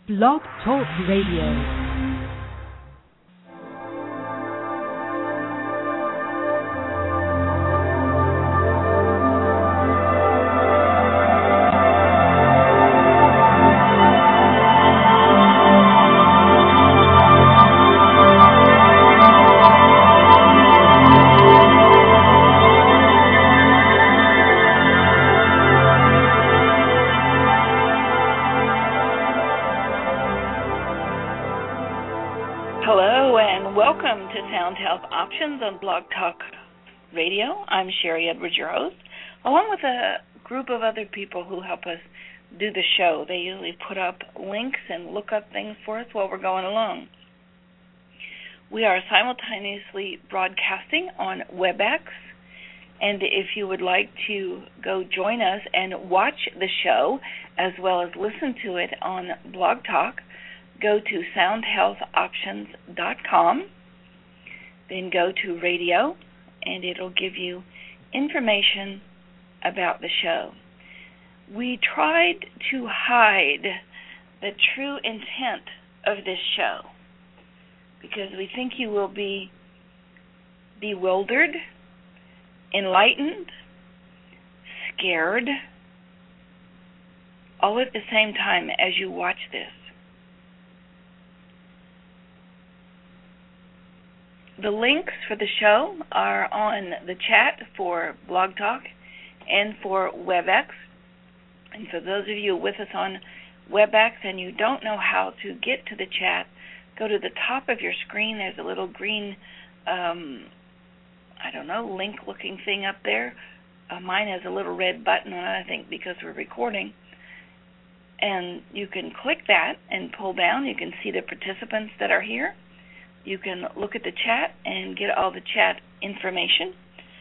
Blog Talk Radio. On Blog Talk Radio. I'm Sherry Edwards, your host, along with a group of other people who help us do the show. They usually put up links and look up things for us while we're going along. We are simultaneously broadcasting on WebEx, and if you would like to go join us and watch the show as well as listen to it on Blog Talk, go to soundhealthoptions.com. Then go to radio, and it'll give you information about the show. We tried to hide the true intent of this show because we think you will be bewildered, enlightened, scared, all at the same time as you watch this. The links for the show are on the chat for Blog Talk and for WebEx. And for those of you with us on WebEx and you don't know how to get to the chat, go to the top of your screen. There's a little green, link-looking thing up there. Mine has a little red button on it, I think, because we're recording. And you can click that and pull down. You can see the participants that are here. You can look at the chat and get all the chat information.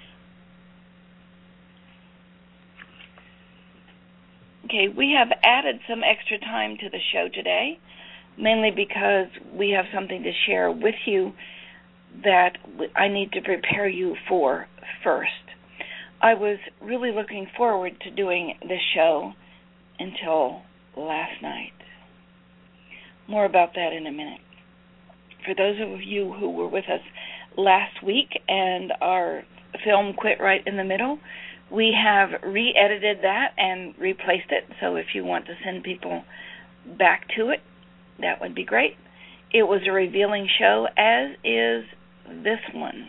Okay, we have added some extra time to the show today, mainly because we have something to share with you that I need to prepare you for first. I was really looking forward to doing this show until last night. More about that in a minute. For those of you who were with us last week and our film quit right in the middle, we have re-edited that and replaced it. So if you want to send people back to it, that would be great. It was a revealing show, as is this one.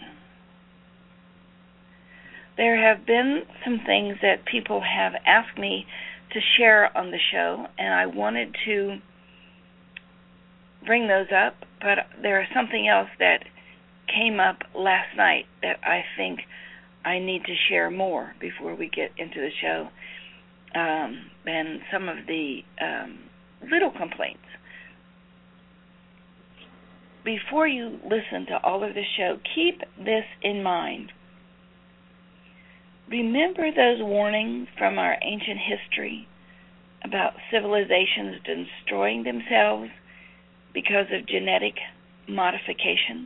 There have been some things that people have asked me to share on the show, and I wanted to bring those up, but there is something else that came up last night that I think I need to share more before we get into the show, and some of the little complaints. Before you listen to all of the show, keep this in mind. Remember those warnings from our ancient history about civilizations destroying themselves because of genetic modifications?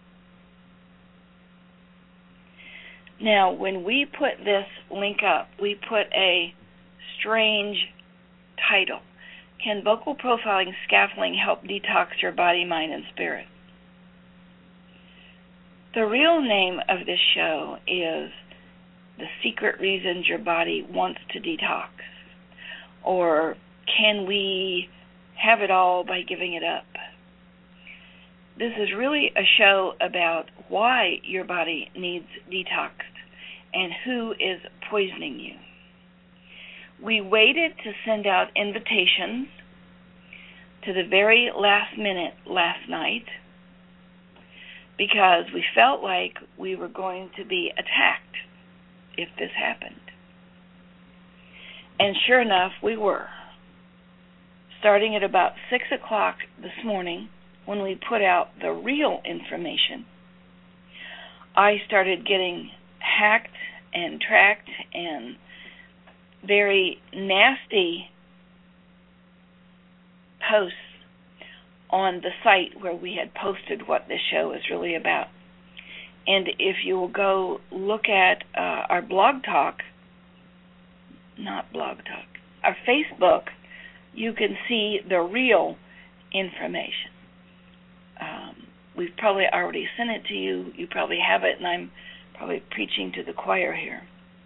Now, when we put this link up, we put a strange title. Can vocal profiling scaffolding help detox your body, mind, and spirit? The real name of this show is The Secret Reasons Your Body Wants to Detox, or Can We Have It All by Giving It Up? This is really a show about why your body needs detoxed and who is poisoning you. We waited to send out invitations to the very last minute last night because we felt like we were going to be attacked if this happened. And sure enough, we were. Starting at about 6 o'clock this morning, when we put out the real information, I started getting hacked and tracked and very nasty posts on the site where we had posted what this show is really about. And if you will go look at our our Facebook, you can see the real information. We've probably already sent it to you. You probably have it, and I'm probably preaching to the choir here.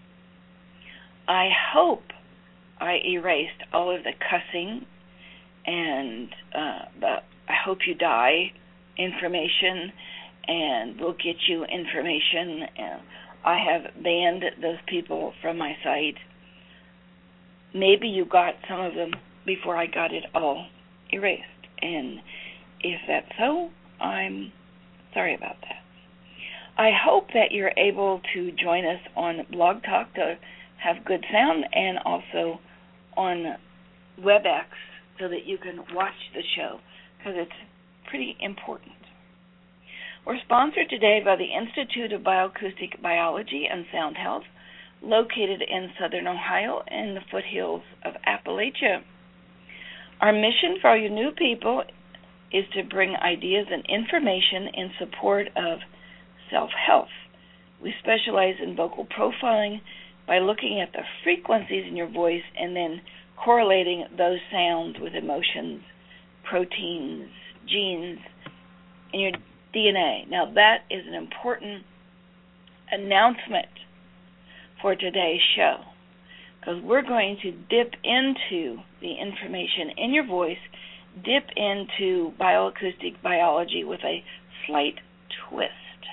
I hope I erased all of the cussing and the I hope you die information, and we'll get you information. And I have banned those people from my site. Maybe you got some of them before I got it all erased. And if that's so, I'm sorry about that. I hope that you're able to join us on Blog Talk to have good sound, and also on WebEx so that you can watch the show, because it's pretty important. We're sponsored today by the Institute of Bioacoustic Biology and Sound Health, located in southern Ohio in the foothills of Appalachia. Our mission for all you new people is to bring ideas and information in support of self-health. We specialize in vocal profiling by looking at the frequencies in your voice and then correlating those sounds with emotions, proteins, genes, and your DNA. Now, that is an important announcement for today's show, because we're going to dip into the information in your voice, dip into bioacoustic biology with a slight twist.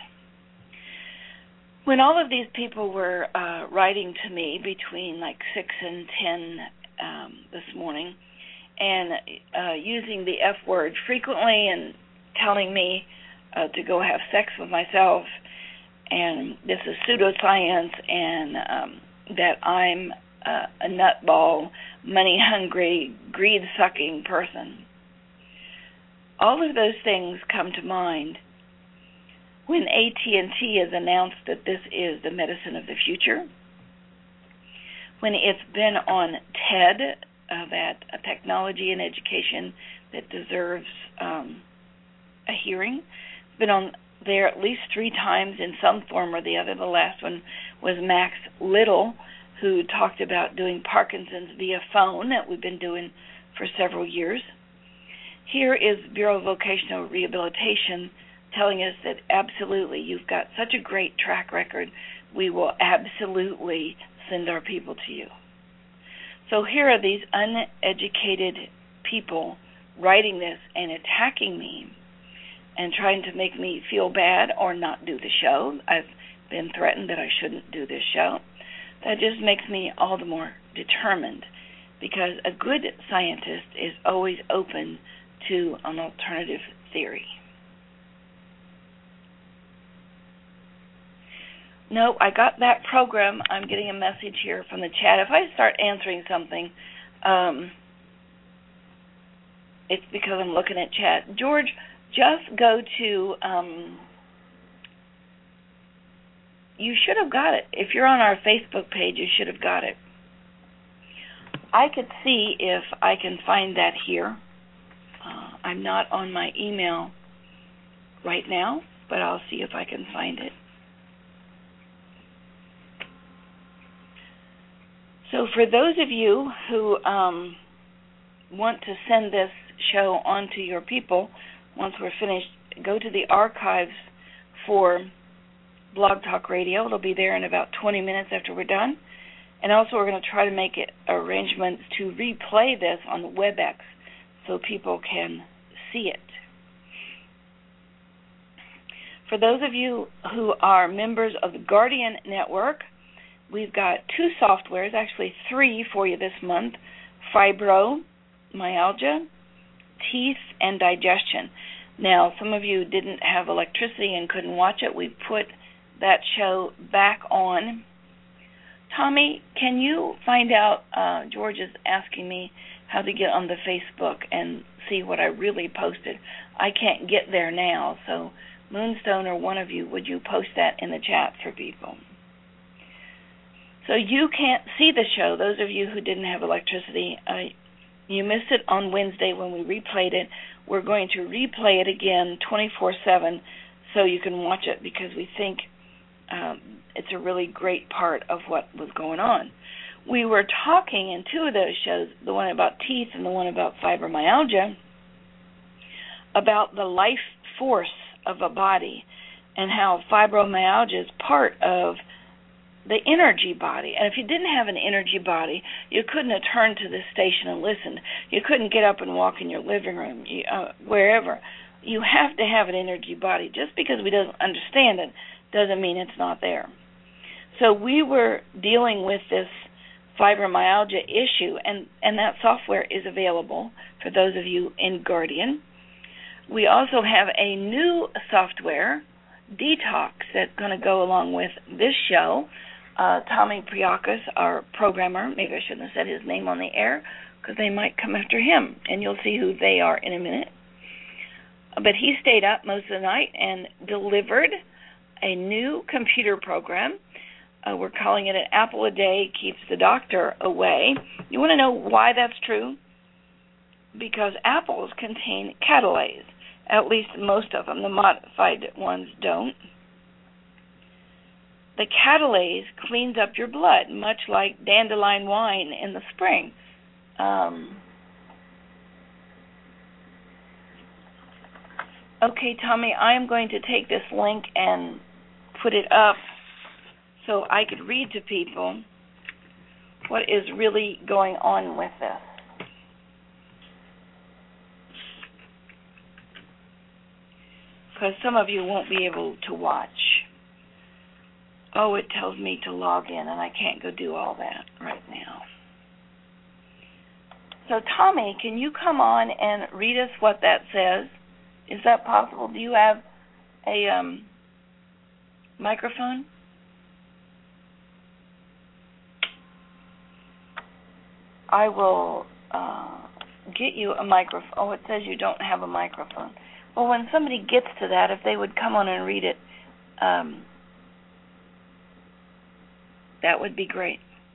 When all of these people were writing to me between like 6 and 10 this morning, and using the F word frequently and telling me to go have sex with myself, and this is pseudoscience, and that I'm a nutball, money-hungry, greed-sucking person. All of those things come to mind when AT&T has announced that this is the medicine of the future, when it's been on TED, that technology and education that deserves a hearing. It's been on there at least 3 times in some form or the other. The last one was Max Little, who talked about doing Parkinson's via phone, that we've been doing for several years. Here is Bureau of Vocational Rehabilitation telling us that absolutely, you've got such a great track record, we will absolutely send our people to you. So here are these uneducated people writing this and attacking me and trying to make me feel bad or not do the show. I've been threatened that I shouldn't do this show. That just makes me all the more determined, because a good scientist is always open to an alternative theory. No, I got that program. I'm getting a message here from the chat. If I start answering something, it's because I'm looking at chat. George, just go to, you should have got it. If you're on our Facebook page, you should have got it. I could see if I can find that here. I'm not on my email right now, but I'll see if I can find it. So for those of you who want to send this show on to your people, once we're finished, go to the archives for Blog Talk Radio. It'll be there in about 20 minutes after we're done. And also we're going to try to make arrangements to replay this on WebEx so people can see it. For those of you who are members of the Guardian Network, we've got 2 softwares, actually 3 for you this month: fibromyalgia, teeth, and digestion. Now, some of you didn't have electricity and couldn't watch it. We put that show back on. Tommy, can you find out, George is asking me how to get on the Facebook and see what I really posted. I can't get there now, so Moonstone or one of you, would you post that in the chat for people? So you can't see the show, those of you who didn't have electricity. You missed it on Wednesday when we replayed it. We're going to replay it again 24/7 so you can watch it, because we think it's a really great part of what was going on. We were talking in 2 of those shows, the one about teeth and the one about fibromyalgia, about the life force of a body and how fibromyalgia is part of the energy body. And if you didn't have an energy body, you couldn't have turned to this station and listened. You couldn't get up and walk in your living room, wherever. You have to have an energy body. Just because we don't understand it doesn't mean it's not there. So we were dealing with this fibromyalgia issue, and that software is available for those of you in Guardian. We also have a new software, Detox, that's going to go along with this show. Tommy Priakos, our programmer, maybe I shouldn't have said his name on the air because they might come after him, and you'll see who they are in a minute. But he stayed up most of the night and delivered a new computer program. We're calling it an apple a day keeps the doctor away. You want to know why that's true? Because apples contain catalase. At least most of them. The modified ones don't. The catalase cleans up your blood, much like dandelion wine in the spring. Okay, Tommy, I am going to take this link and put it up so I could read to people what is really going on with this. Because some of you won't be able to watch. Oh, it tells me to log in, and I can't go do all that right now. So, Tommy, can you come on and read us what that says? Is that possible? Do you have a microphone? I will get you a microphone. Oh, it says you don't have a microphone. Well, when somebody gets to that, if they would come on and read it, that would be great.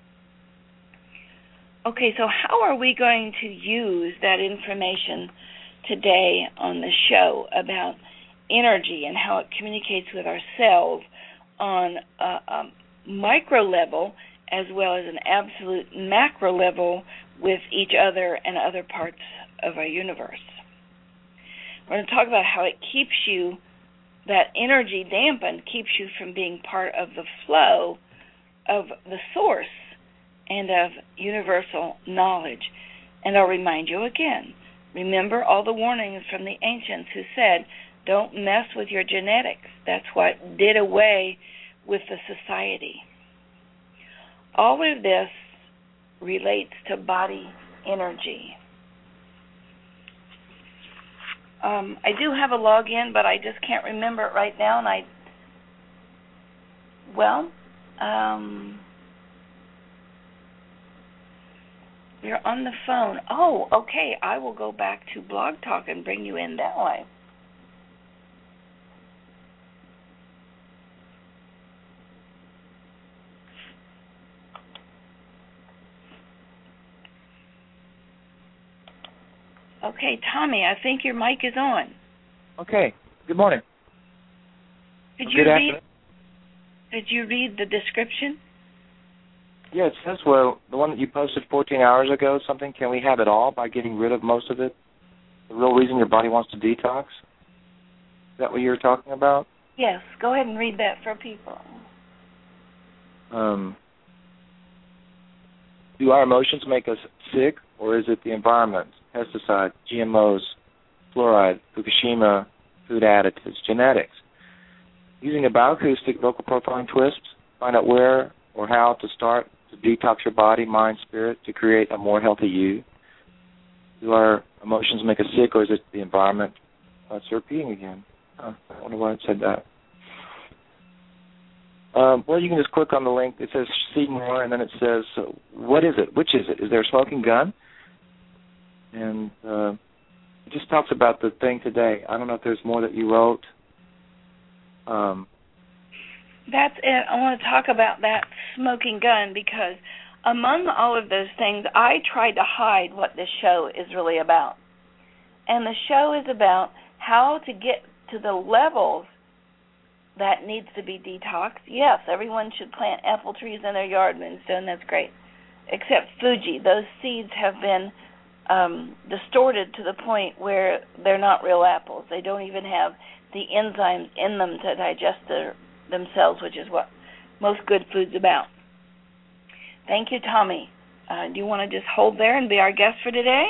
Okay, so how are we going to use that information today on the show about energy and how it communicates with our cells on a micro level as well as an absolute macro level with each other and other parts of our universe? We're going to talk about how it keeps you, that energy dampened, keeps you from being part of the flow of the source and of universal knowledge. And I'll remind you again, remember all the warnings from the ancients who said, don't mess with your genetics. That's what did away with the society. All of this relates to body energy. I do have a login, but I just can't remember it right now. And you're on the phone. Oh, okay. I will go back to Blog Talk and bring you in that way. Okay, Tommy, I think your mic is on. Okay. Good morning. Did you read the description? Yeah, it says, well, the one that you posted 14 hours ago, something, can we have it all by getting rid of most of it? The real reason your body wants to detox? Is that what you were talking about? Yes. Go ahead and read that for people. Do our emotions make us sick, or is it the environment, pesticides, GMOs, fluoride, Fukushima, food additives, genetics? Using a bioacoustic vocal profiling twist, find out where or how to start to detox your body, mind, spirit to create a more healthy you. Do our emotions make us sick, or is it the environment? It's repeating again. I wonder why it said that. Well, you can just click on the link. It says see more, and then it says, what is it? Which is it? Is there a smoking gun? And it just talks about the thing today. I don't know if there's more that you wrote. That's it. I want to talk about that smoking gun because among all of those things, I tried to hide what this show is really about. And the show is about how to get to the levels that needs to be detoxed. Yes, everyone should plant apple trees in their yard, Moonstone. That's great. Except Fuji. Those seeds have been distorted to the point where they're not real apples. They don't even have the enzymes in them to digest themselves, which is what most good food's about. Thank you, Tommy. Do you want to just hold there and be our guest for today?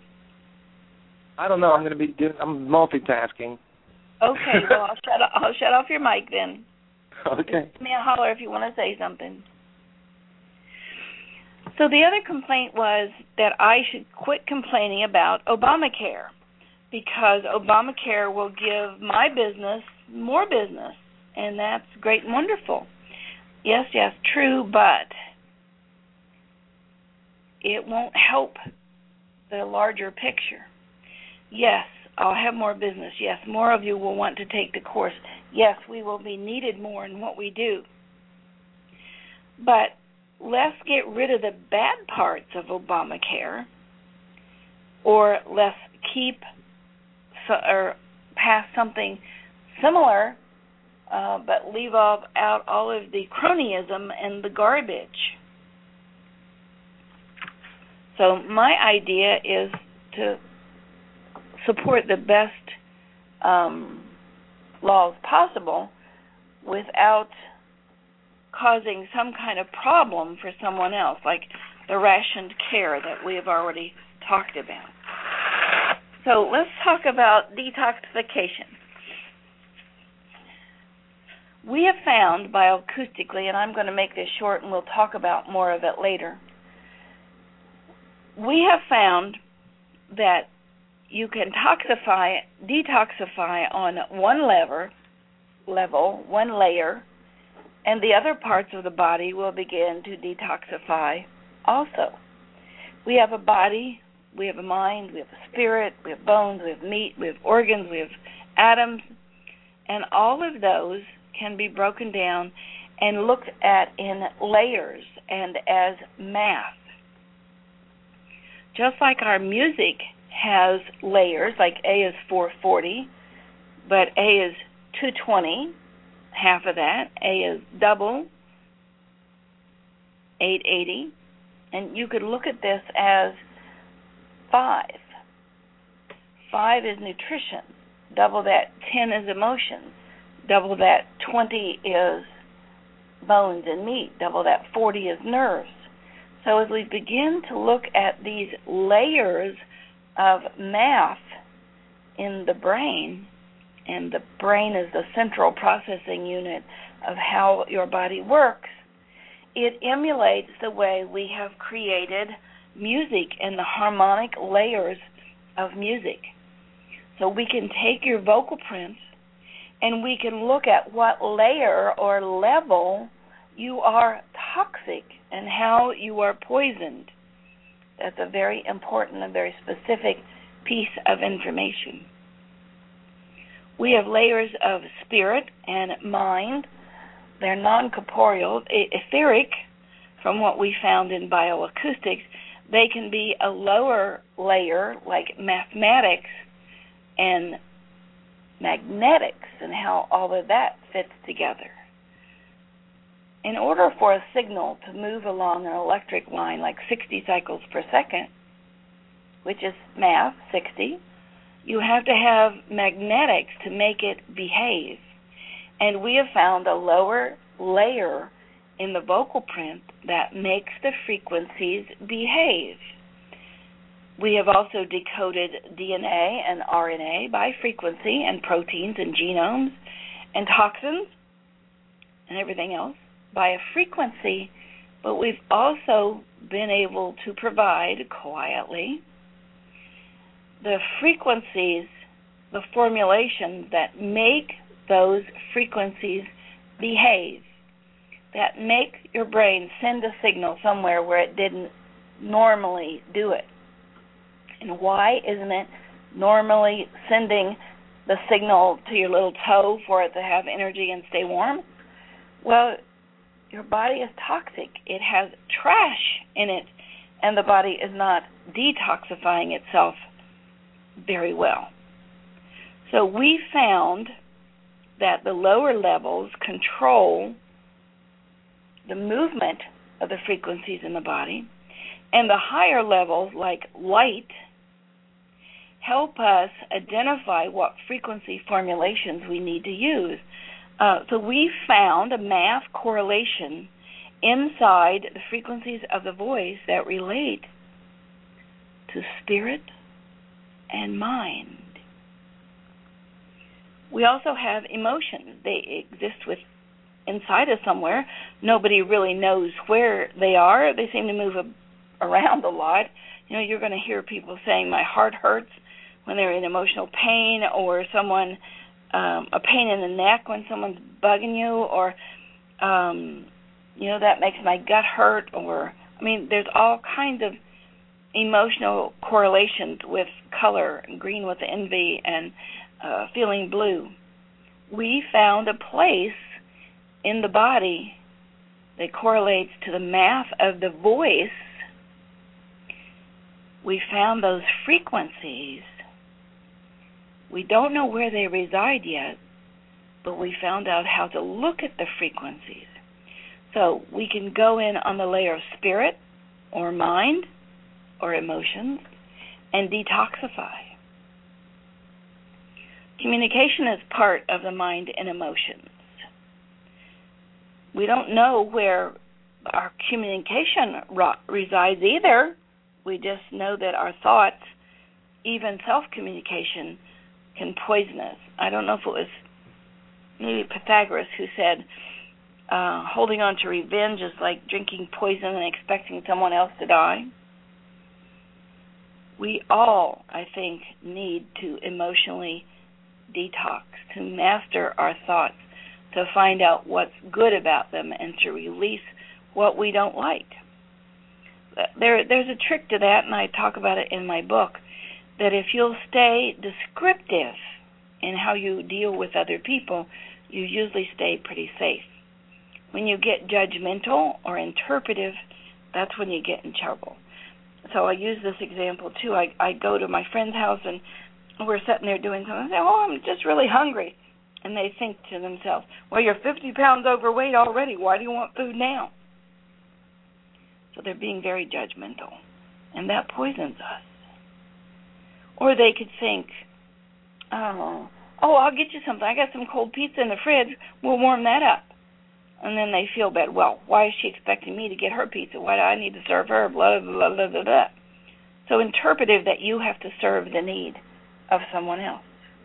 I don't know. I'm multitasking. Okay, well, I'll shut off your mic then. Okay. Give me a holler if you want to say something. So the other complaint was that I should quit complaining about Obamacare, because Obamacare will give my business more business, and that's great and wonderful. Yes, true, but it won't help the larger picture. Yes, I'll have more business. Yes, more of you will want to take the course. Yes, we will be needed more in what we do. But let's get rid of the bad parts of Obamacare, or let's keep or pass something similar, but leave out all of the cronyism and the garbage. So my idea is to support the best laws possible without causing some kind of problem for someone else, like the rationed care that we have already talked about. So let's talk about detoxification. We have found bioacoustically, and I'm going to make this short and we'll talk about more of it later, we have found that you can detoxify on one layer, and the other parts of the body will begin to detoxify also. We have a body, we have a mind, we have a spirit, we have bones, we have meat, we have organs, we have atoms, and all of those can be broken down and looked at in layers and as math. Just like our music has layers, like A is 440, but A is 220, half of that. A is double, 880. And you could look at this as 5. 5 is nutrition. Double that, 10 is emotion. Double that, 20 is bones and meat. Double that, 40 is nerves. So as we begin to look at these layers of math in the brain, and the brain is the central processing unit of how your body works, it emulates the way we have created music and the harmonic layers of music. So we can take your vocal prints and we can look at what layer or level you are toxic and how you are poisoned. That's a very important and very specific piece of information. We have layers of spirit and mind. They're non-corporeal, etheric, from what we found in bioacoustics. They can be a lower layer, like mathematics and magnetics, and how all of that fits together. In order for a signal to move along an electric line like 60 cycles per second, which is math, 60, you have to have magnetics to make it behave. And we have found a lower layer in the vocal print that makes the frequencies behave. We have also decoded DNA and RNA by frequency, and proteins and genomes and toxins and everything else by a frequency, but we've also been able to provide quietly the frequencies, the formulations that make those frequencies behave, that make your brain send a signal somewhere where it didn't normally do it. And why isn't it normally sending the signal to your little toe for it to have energy and stay warm? Well, your body is toxic. It has trash in it, and the body is not detoxifying itself very well. So we found that the lower levels control the movement of the frequencies in the body, And the higher levels, like light, help us identify what frequency formulations we need to use. So we found a math correlation inside the frequencies of the voice that relate to spirit and mind. We also have emotions. They exist inside us somewhere. Nobody really knows where they are. They seem to move around a lot. You're going to hear people saying, my heart hurts, when they're in emotional pain, or someone, a pain in the neck when someone's bugging you, or, that makes my gut hurt, or, there's all kinds of emotional correlations with color, green with envy, and feeling blue. We found a place in the body that correlates to the math of the voice. We found those frequencies. We don't know where they reside yet, but we found out how to look at the frequencies. So we can go in on the layer of spirit or mind or emotions and detoxify. Communication is part of the mind and emotions. We don't know where our communication resides either. We just know that our thoughts, even self-communication, can poison us. I don't know if it was maybe Pythagoras who said, holding on to revenge is like drinking poison and expecting someone else to die. We all, I think, need to emotionally detox, to master our thoughts, to find out what's good about them, and to release what we don't like. There's a trick to that, and I talk about it in my book, that if you'll stay descriptive in how you deal with other people, you usually stay pretty safe. When you get judgmental or interpretive, that's when you get in trouble. So I use this example too. I go to my friend's house and we're sitting there doing something. I say, I'm just really hungry. And they think to themselves, well, you're 50 pounds overweight already. Why do you want food now? So they're being very judgmental. And that poisons us. Or they could think, I'll get you something. I got some cold pizza in the fridge. We'll warm that up. And then they feel bad. Well, why is she expecting me to get her pizza? Why do I need to serve her? Blah, blah, blah, blah, blah. So interpretive that you have to serve the need of someone else.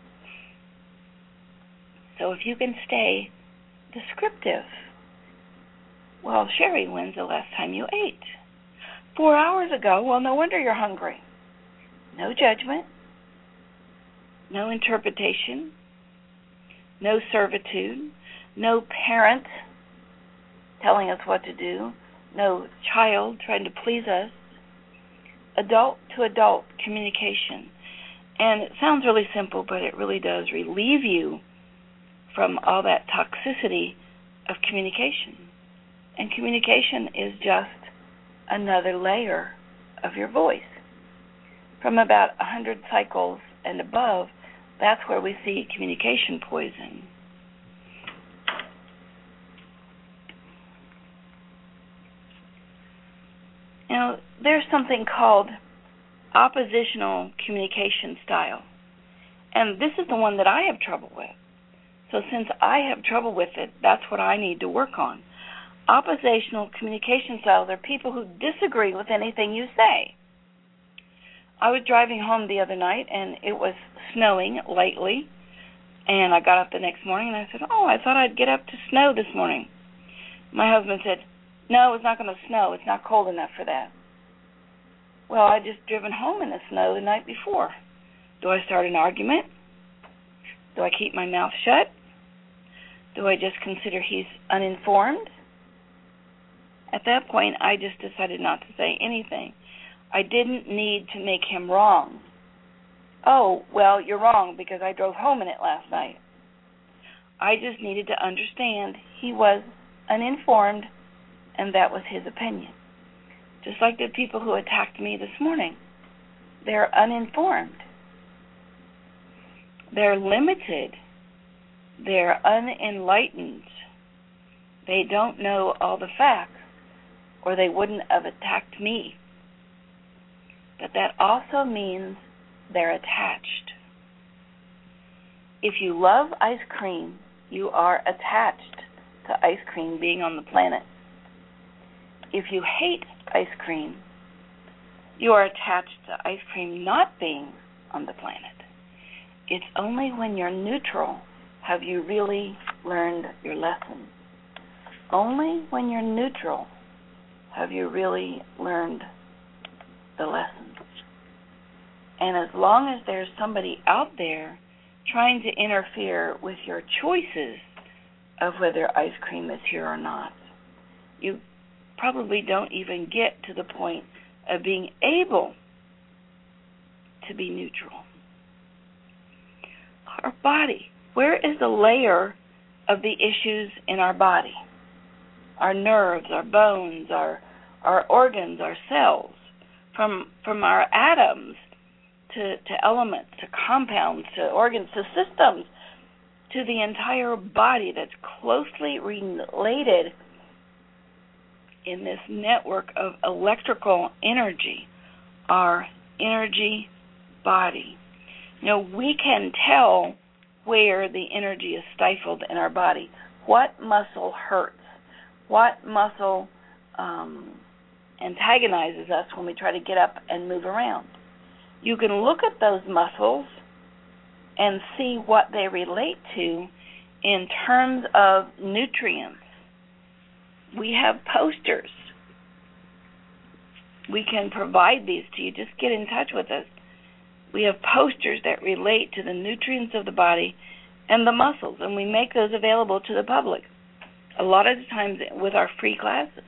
So if you can stay descriptive. Well, Sherry, when's the last time you ate? 4 hours ago. Well, no wonder you're hungry. No judgment. No interpretation. No servitude. No parent telling us what to do. No child trying to please us. Adult to adult communication. And it sounds really simple, but it really does relieve you from all that toxicity of communication. And communication is just another layer of your voice. From about 100 cycles and above, that's where we see communication poison. Now, there's something called oppositional communication style. And this is the one that I have trouble with. So since I have trouble with it, that's what I need to work on. Oppositional communication styles are people who disagree with anything you say. I was driving home the other night, and it was snowing lightly, and I got up the next morning, and I said, I thought I'd get up to snow this morning. My husband said, no, it's not going to snow. It's not cold enough for that. Well, I'd just driven home in the snow the night before. Do I start an argument? Do I keep my mouth shut? Do I just consider he's uninformed? At that point, I just decided not to say anything. I didn't need to make him wrong. Oh, well, you're wrong because I drove home in it last night. I just needed to understand he was uninformed, and that was his opinion. Just like the people who attacked me this morning. They're uninformed. They're limited. They're unenlightened. They don't know all the facts, or they wouldn't have attacked me but that also means they're attached. If you love ice cream, you are attached to ice cream being on the planet. If you hate ice cream, you are attached to ice cream not being on the planet. It's only when you're neutral have you really learned your lesson. Only when you're neutral have you really learned the lesson. And as long as there's somebody out there trying to interfere with your choices of whether ice cream is here or not, you probably don't even get to the point of being able to be neutral. Our body, where is the layer of the issues in our body? Our nerves, our bones, our organs, our cells, from our atoms to elements, to compounds, to organs, to systems, to the entire body that's closely related in this network of electrical energy, our energy body. We can tell where the energy is stifled in our body. What muscle hurts? What muscle antagonizes us when we try to get up and move around? You can look at those muscles and see what they relate to in terms of nutrients. We have posters. We can provide these to you. Just get in touch with us. We have posters that relate to the nutrients of the body and the muscles, and we make those available to the public, a lot of the times with our free classes.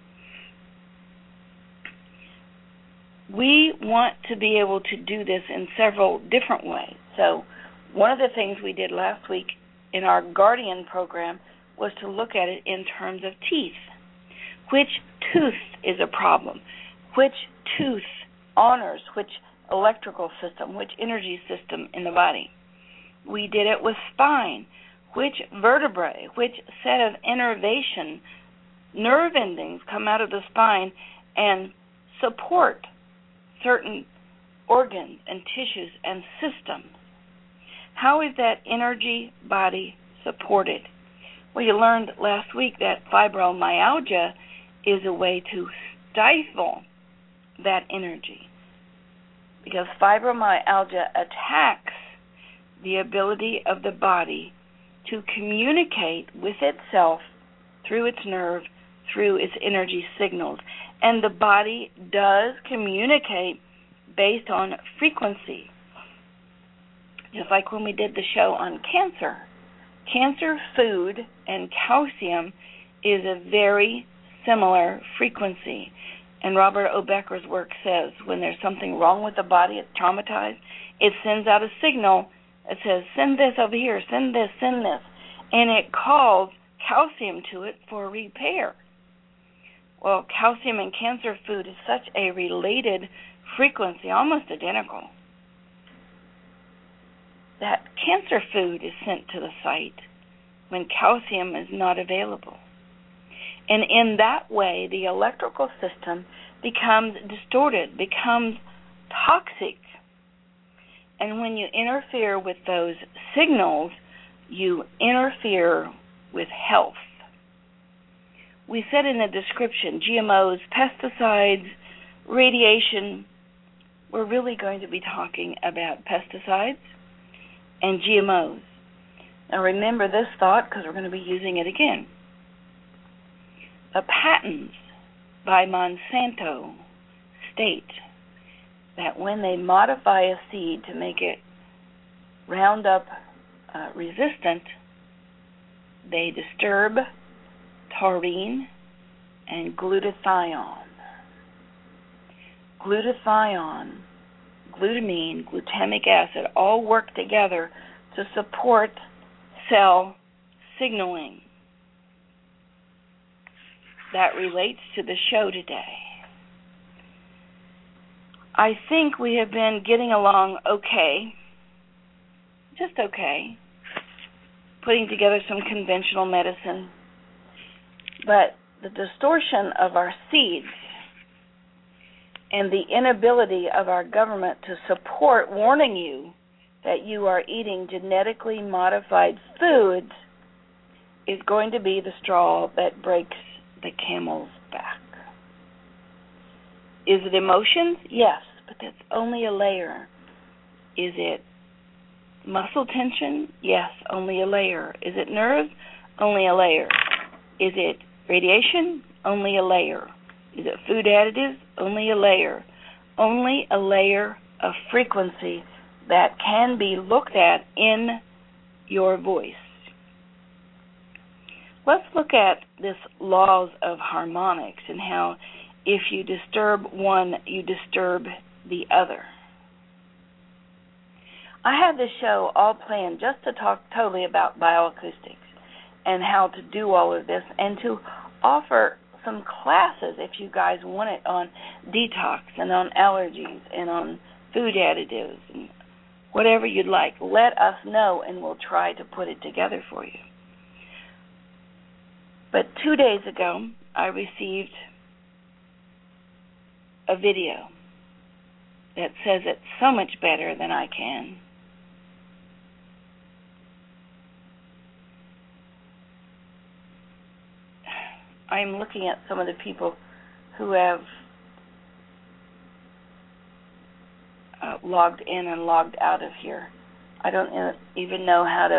We want to be able to do this in several different ways. So one of the things we did last week in our Guardian program was to look at it in terms of teeth. Which tooth is a problem? Which tooth honors which electrical system, which energy system in the body? We did it with spine. Which vertebrae, which set of innervation nerve endings come out of the spine and support certain organs and tissues and systems? How is that energy body supported? Well, you learned last week that fibromyalgia is a way to stifle that energy, because fibromyalgia attacks the ability of the body to communicate with itself through its nerve, through its energy signals. And the body does communicate based on frequency. Just like when we did the show on cancer. Cancer food and calcium is a very similar frequency. And Robert O. Becker's work says when there's something wrong with the body, it's traumatized, it sends out a signal that says, send this over here, send this. And it calls calcium to it for repair. Well, calcium in cancer food is such a related frequency, almost identical, that cancer food is sent to the site when calcium is not available. And in that way, the electrical system becomes distorted, becomes toxic. And when you interfere with those signals, you interfere with health. We said in the description, GMOs, pesticides, radiation. We're really going to be talking about pesticides and GMOs. Now remember this thought, because we're going to be using it again. The patents by Monsanto state that when they modify a seed to make it Roundup resistant, they disturb taurine and glutathione. Glutathione, glutamine, glutamic acid all work together to support cell signaling. That relates to the show today. I think we have been getting along okay, just okay, putting together some conventional medicine. But the distortion of our seeds and the inability of our government to support warning you that you are eating genetically modified foods is going to be the straw that breaks the camel's back. Is it emotions? Yes, but that's only a layer. Is it muscle tension? Yes, only a layer. Is it nerves? Only a layer. Is it radiation? Only a layer. Is it food additives? Only a layer. Only a layer of frequency that can be looked at in your voice. Let's look at this laws of harmonics and how if you disturb one, you disturb the other. I have this show all planned just to talk totally about bioacoustics and how to do all of this and to offer some classes if you guys want it on detox and on allergies and on food additives and whatever you'd like. Let us know and we'll try to put it together for you. But 2 days ago, I received a video that says it so much better than I can. I'm looking at some of the people who have logged in and logged out of here. I don't even know how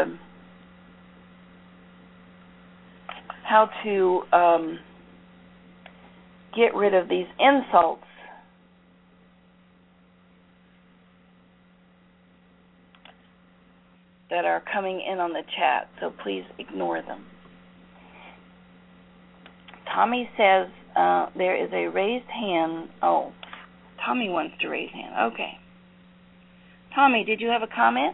to get rid of these insults that are coming in on the chat, so please ignore them. Tommy says there is a raised hand. Oh, Tommy wants to raise hand. Okay. Tommy, did you have a comment?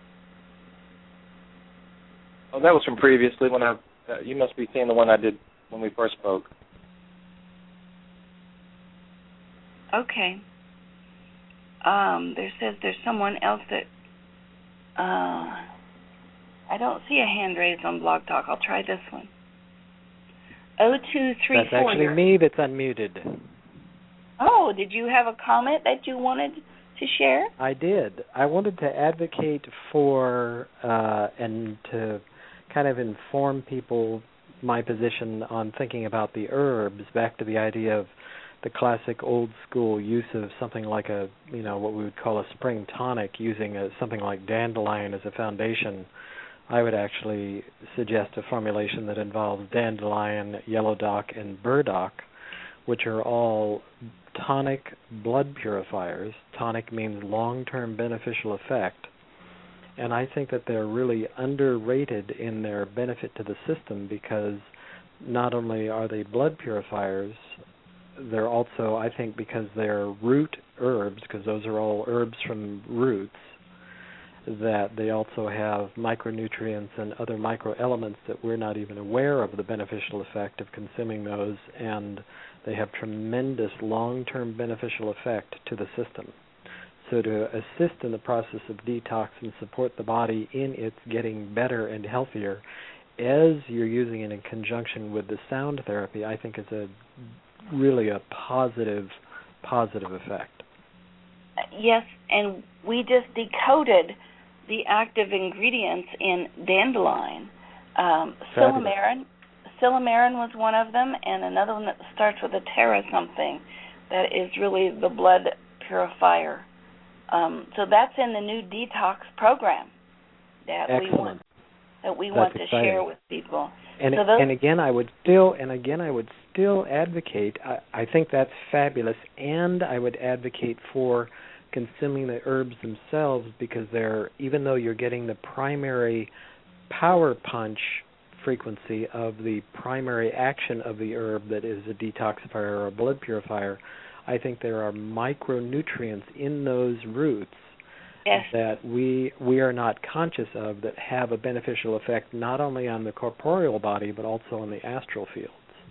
Oh, that was from previously when you must be seeing the one I did when we first spoke. Okay. There says there's someone else that I don't see a hand raised on Blog Talk. I'll try this one. 0234. That's actually me that's unmuted. Oh, did you have a comment that you wanted to share? I did. I wanted to advocate for and to kind of inform people my position on thinking about the herbs, back to the idea of the classic old school use of something like what we would call a spring tonic, using something like dandelion as a foundation. I would actually suggest a formulation that involves dandelion, yellow dock, and burdock, which are all tonic blood purifiers. Tonic means long-term beneficial effect. And I think that they're really underrated in their benefit to the system because not only are they blood purifiers, they're also, I think, because they're root herbs, because those are all herbs from roots, that they also have micronutrients and other microelements that we're not even aware of the beneficial effect of consuming those, and they have tremendous long-term beneficial effect to the system. So to assist in the process of detox and support the body in its getting better and healthier, as you're using it in conjunction with the sound therapy, I think is really a positive effect. Yes, and we just decoded the active ingredients in dandelion. Silymarin was one of them, and another one that starts with a Terra something that is really the blood purifier. So that's in the new detox program that Excellent. we want to exciting. Share with people. And again, I would still advocate. I think that's fabulous, and I would advocate for consuming the herbs themselves because even though you're getting the primary power punch frequency of the primary action of the herb that is a detoxifier or a blood purifier, I think there are micronutrients in those roots that we are not conscious of that have a beneficial effect not only on the corporeal body but also on the astral fields.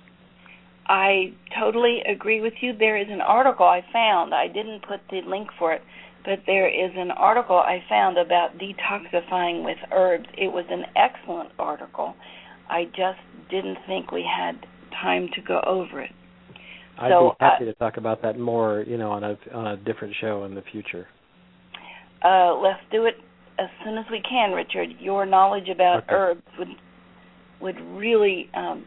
I totally agree with you. There is an article I found. I didn't put the link for it, but there is an article I found about detoxifying with herbs. It was an excellent article. I just didn't think we had time to go over it. I'd be happy to talk about that more, on a different show in the future. Let's do it as soon as we can, Richard. Your knowledge about herbs would really,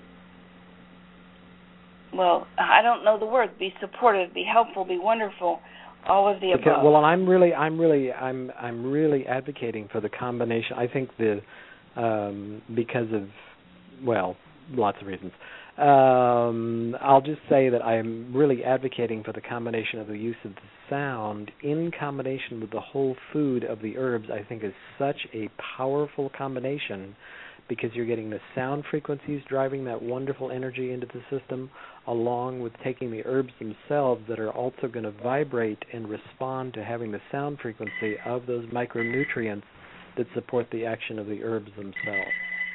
I don't know the word. Be supportive, be helpful, be wonderful. All of the above. Well, I'm really advocating for the combination. I think because of lots of reasons. I'll just say that I'm really advocating for the combination of the use of the sound in combination with the whole food of the herbs. I think is such a powerful combination because you're getting the sound frequencies driving that wonderful energy into the system, along with taking the herbs themselves that are also going to vibrate and respond to having the sound frequency of those micronutrients that support the action of the herbs themselves.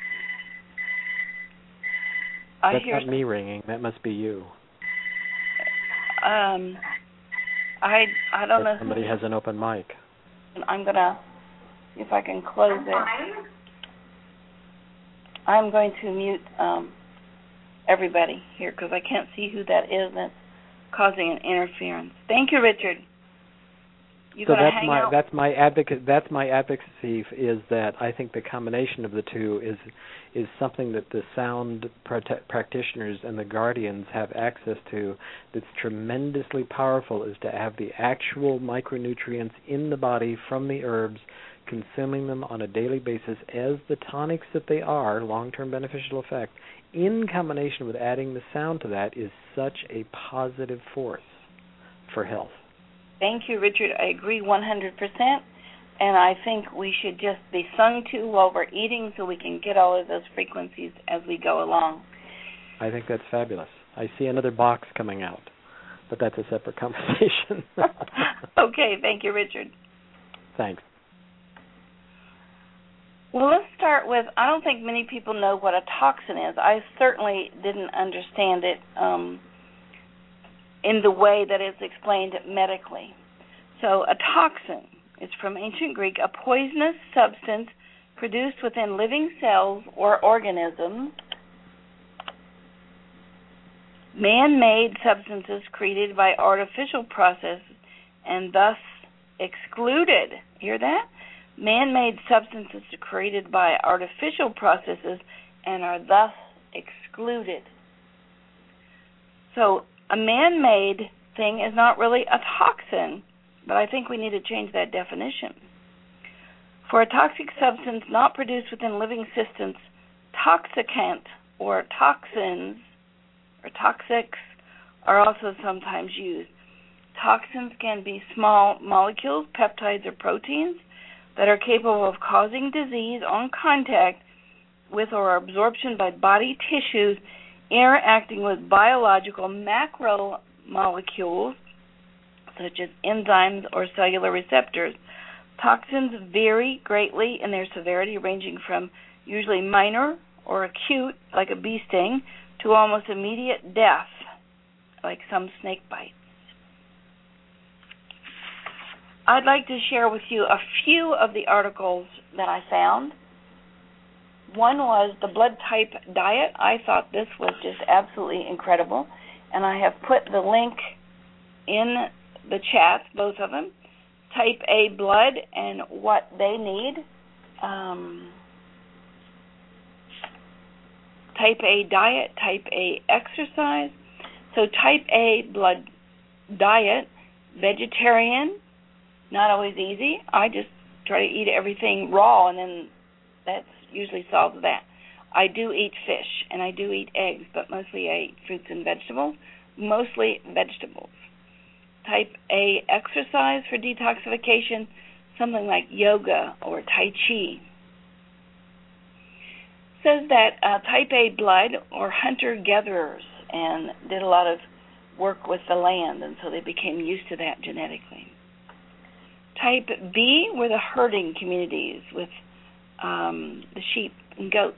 That's not me ringing. That must be you. I don't know. Somebody has an open mic. I'm going to see if I can close it. I'm going to mute everybody here because I can't see who that is that's causing an interference. Thank you, Richard. That's my advocacy is that I think the combination of the two is something that the sound practitioners and the guardians have access to that's tremendously powerful, is to have the actual micronutrients in the body from the herbs, consuming them on a daily basis as the tonics that they are, long-term beneficial effect, in combination with adding the sound to that is such a positive force for health. Thank you, Richard. I agree 100%, and I think we should just be sung to while we're eating so we can get all of those frequencies as we go along. I think that's fabulous. I see another box coming out, but that's a separate conversation. Okay, thank you, Richard. Thanks. Well, let's start with, I don't think many people know what a toxin is. I certainly didn't understand it in the way that it's explained medically. So a toxin is from ancient Greek, a poisonous substance produced within living cells or organisms, man-made substances created by artificial processes and thus excluded. Hear that? Man-made substances created by artificial processes and are thus excluded. So a man-made thing is not really a toxin, but I think we need to change that definition. For a toxic substance not produced within living systems, toxicant or toxins or toxics are also sometimes used. Toxins can be small molecules, peptides, or proteins that are capable of causing disease on contact with or absorption by body tissues interacting with biological macromolecules such as enzymes or cellular receptors. Toxins vary greatly in their severity, ranging from usually minor or acute, like a bee sting, to almost immediate death, like some snake bites. I'd like to share with you a few of the articles that I found. One was the blood type diet. I thought this was just absolutely incredible, and I have put the link in the chat, both of them. Type A blood and what they need. Type A diet, type A exercise. So type A blood diet, vegetarian, not always easy. I just try to eat everything raw, and then that usually solves that. I do eat fish, and I do eat eggs, but mostly I eat fruits and vegetables, mostly vegetables. Type A exercise for detoxification, something like yoga or Tai Chi. Says that type A blood or hunter-gatherers and did a lot of work with the land, and so they became used to that genetically. Type B were the herding communities with the sheep and goats.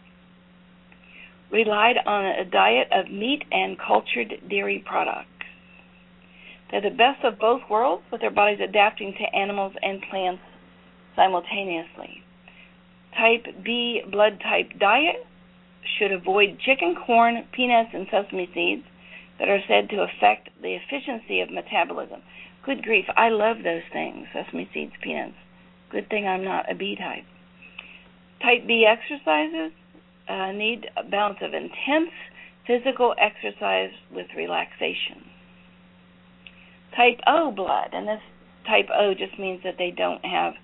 Relied on a diet of meat and cultured dairy products. They're the best of both worlds, with their bodies adapting to animals and plants simultaneously. Type B blood type diet should avoid chicken, corn, peanuts, and sesame seeds. that are said to affect the efficiency of metabolism. Good grief, I love those things, sesame seeds, peanuts. Good thing I'm not a B type. Type B exercises need a balance of intense physical exercise with relaxation. Type O blood, and this type O just means that they don't have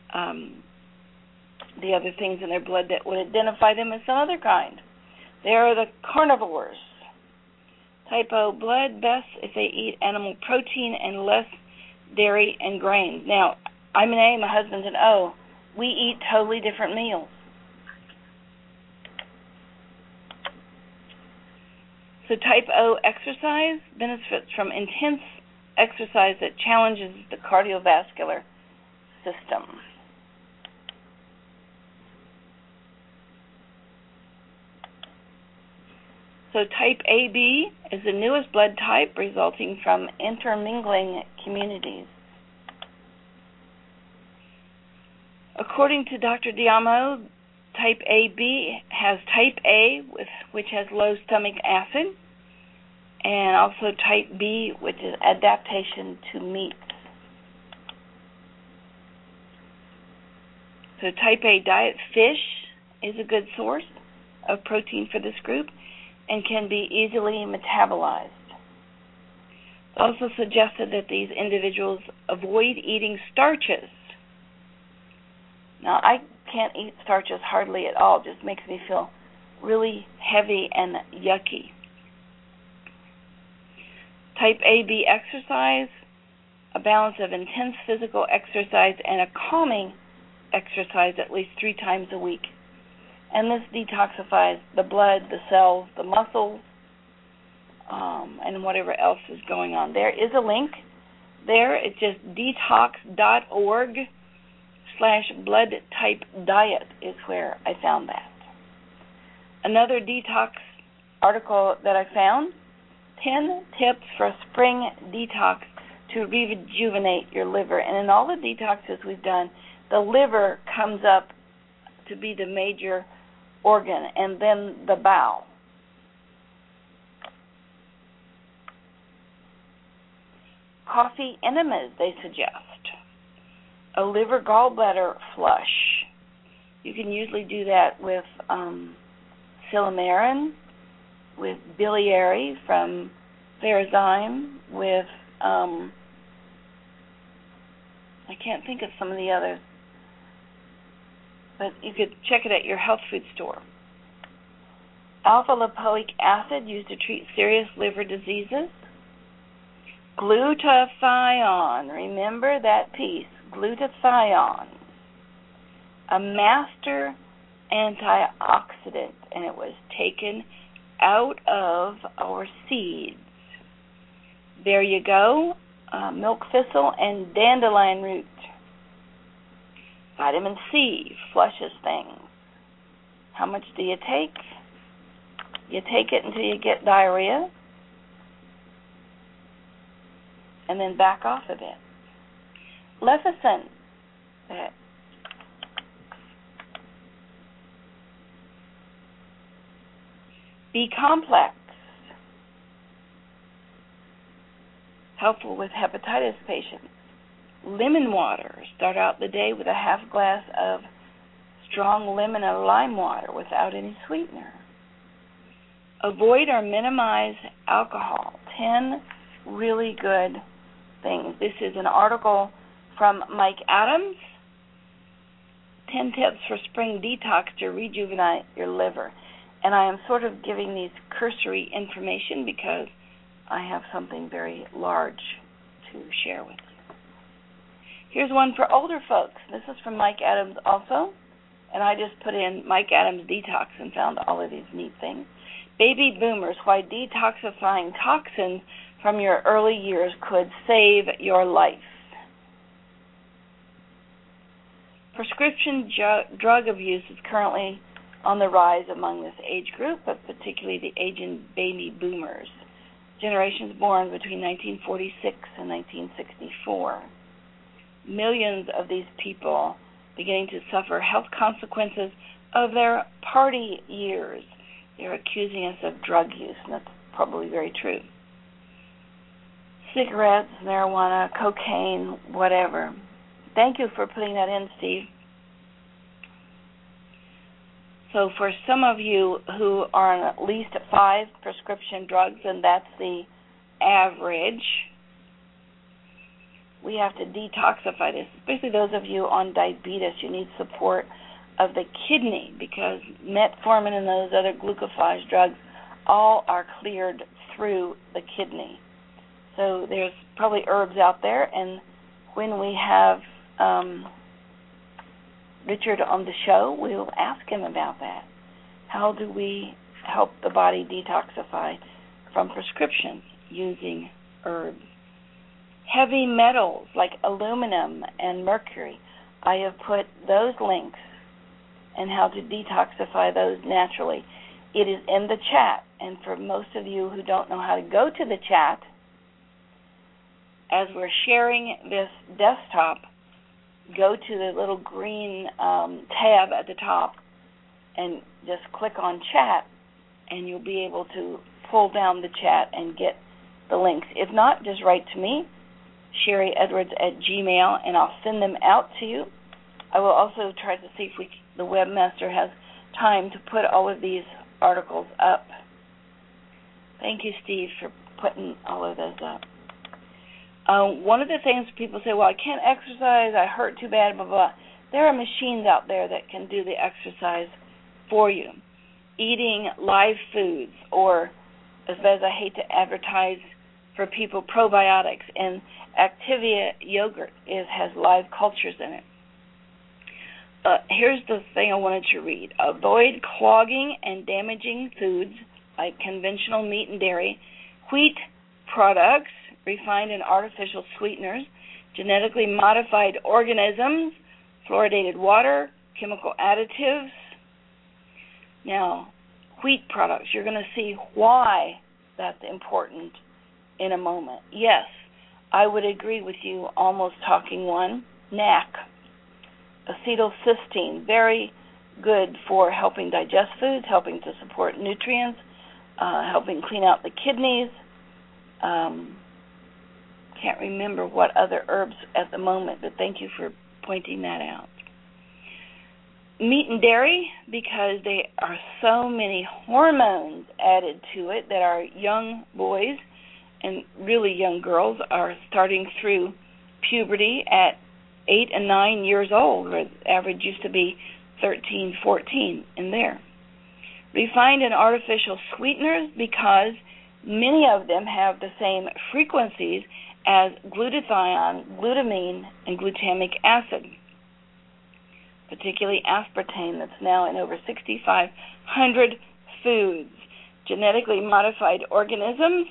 the other things in their blood that would identify them as some other kind. They are the carnivores. Type O blood best if they eat animal protein and less dairy and grains. Now, I'm an A, my husband's an O. We eat totally different meals. So type O exercise benefits from intense exercise that challenges the cardiovascular system. So type AB is the newest blood type resulting from intermingling communities. According to Dr. Diamo, type AB has type A, which has low stomach acid, and also type B, which is adaptation to meats. So type A diet fish is a good source of protein for this group and can be easily metabolized. It's also suggested that these individuals avoid eating starches. Now, I can't eat starches hardly at all. It just makes me feel really heavy and yucky. Type AB exercise, a balance of intense physical exercise and a calming exercise at least 3 times a week. And this detoxifies the blood, the cells, the muscles, and whatever else is going on. There is a link there. It's just detox.org/blood type diet is where I found that. Another detox article that I found, 10 tips for a spring detox to rejuvenate your liver. And in all the detoxes we've done, the liver comes up to be the major organ, and then the bowel. Coffee enemas, they suggest. A liver gallbladder flush. You can usually do that with Silymarin, with biliary from Verazyme, with, I can't think of some of the others, but you could check it at your health food store. Alpha-lipoic acid used to treat serious liver diseases. Glutathione, remember that piece, glutathione, a master antioxidant, and it was taken out of our seeds. There you go, milk thistle and dandelion root. Vitamin C flushes things. How much do you take? You take it until you get diarrhea, and then back off of it. Lecithin. B-complex. Helpful with hepatitis patients. Lemon water. Start out the day with a half glass of strong lemon or lime water without any sweetener. Avoid or minimize alcohol. 10 really good things. This is an article from Mike Adams. 10 tips for spring detox to rejuvenate your liver. And I am sort of giving these cursory information because I have something very large to share with you. Here's one for older folks. This is from Mike Adams also. And I just put in Mike Adams detox and found all of these neat things. Baby boomers, why detoxifying toxins from your early years could save your life. Prescription drug abuse is currently on the rise among this age group, but particularly the aging baby boomers, generations born between 1946 and 1964. Millions of these people beginning to suffer health consequences of their party years. They're accusing us of drug use, and that's probably very true. cigarettes, marijuana, cocaine, whatever. Thank you for putting that in, Steve. So for some of you who are on at least 5 prescription drugs, and that's the average, we have to detoxify this, especially those of you on diabetes. You need support of the kidney because metformin and those other glucophage drugs all are cleared through the kidney. So there's probably herbs out there, and when we have Richard on the show, we'll ask him about that. How do we help the body detoxify from prescriptions using herbs? Heavy metals like aluminum and mercury, I have put those links and how to detoxify those naturally. It is in the chat, and for most of you who don't know how to go to the chat, as we're sharing this desktop, go to the little green tab at the top and just click on chat, and you'll be able to pull down the chat and get the links. If not, just write to me, SherryEdwards@gmail, and I'll send them out to you. I will also try to see if the webmaster has time to put all of these articles up. Thank you, Steve, for putting all of those up. One of the things people say, well, I can't exercise, I hurt too bad, blah, blah. There are machines out there that can do the exercise for you. Eating live foods, or as I hate to advertise for people, probiotics, and Activia yogurt has live cultures in it. Here's the thing I wanted to read. Avoid clogging and damaging foods like conventional meat and dairy, wheat products, refined and artificial sweeteners, genetically modified organisms, fluoridated water, chemical additives. Now, wheat products, you're going to see why that's important in a moment. Yes, I would agree with you, almost talking one. NAC, acetylcysteine, very good for helping digest foods, helping to support nutrients, helping clean out the kidneys. Can't remember what other herbs at the moment, but thank you for pointing that out. Meat and dairy, because there are so many hormones added to it that our young boys and really young girls are starting through puberty at 8 and 9 years old, where the average used to be 13, 14 in there. Refined and artificial sweeteners, because many of them have the same frequencies as glutathione, glutamine, and glutamic acid, particularly aspartame, that's now in over 6,500 foods. Genetically modified organisms,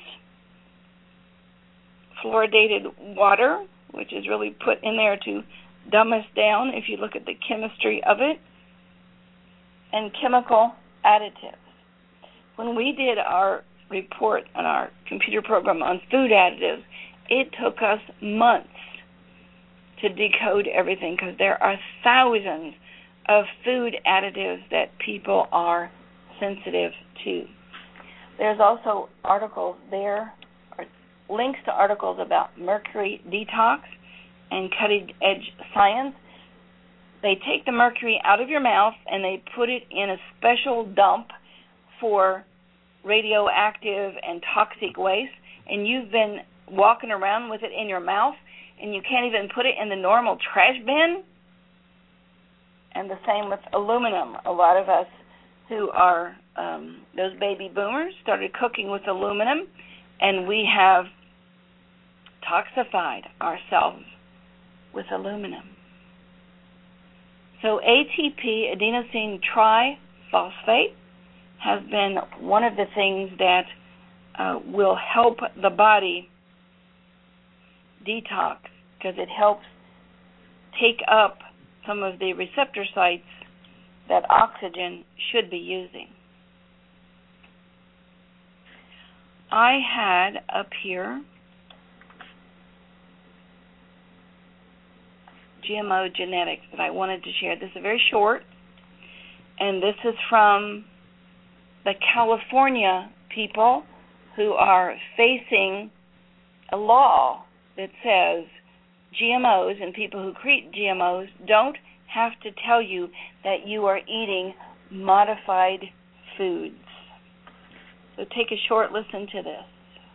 fluoridated water, which is really put in there to dumb us down if you look at the chemistry of it, and chemical additives. When we did our report on our computer program on food additives, it took us months to decode everything because there are thousands of food additives that people are sensitive to. There's also articles there, or links to articles about mercury detox and cutting-edge science. They take the mercury out of your mouth and they put it in a special dump for radioactive and toxic waste, and you've been walking around with it in your mouth, and you can't even put it in the normal trash bin. And the same with aluminum. A lot of us who are those baby boomers started cooking with aluminum, and we have toxified ourselves with aluminum. So ATP, adenosine triphosphate, has been one of the things that will help the body detox, because it helps take up some of the receptor sites that oxygen should be using. I had up here GMO genetics that I wanted to share. This is very short, and this is from the California people who are facing a law that says GMOs and people who create GMOs don't have to tell you that you are eating modified foods. So take a short listen to this.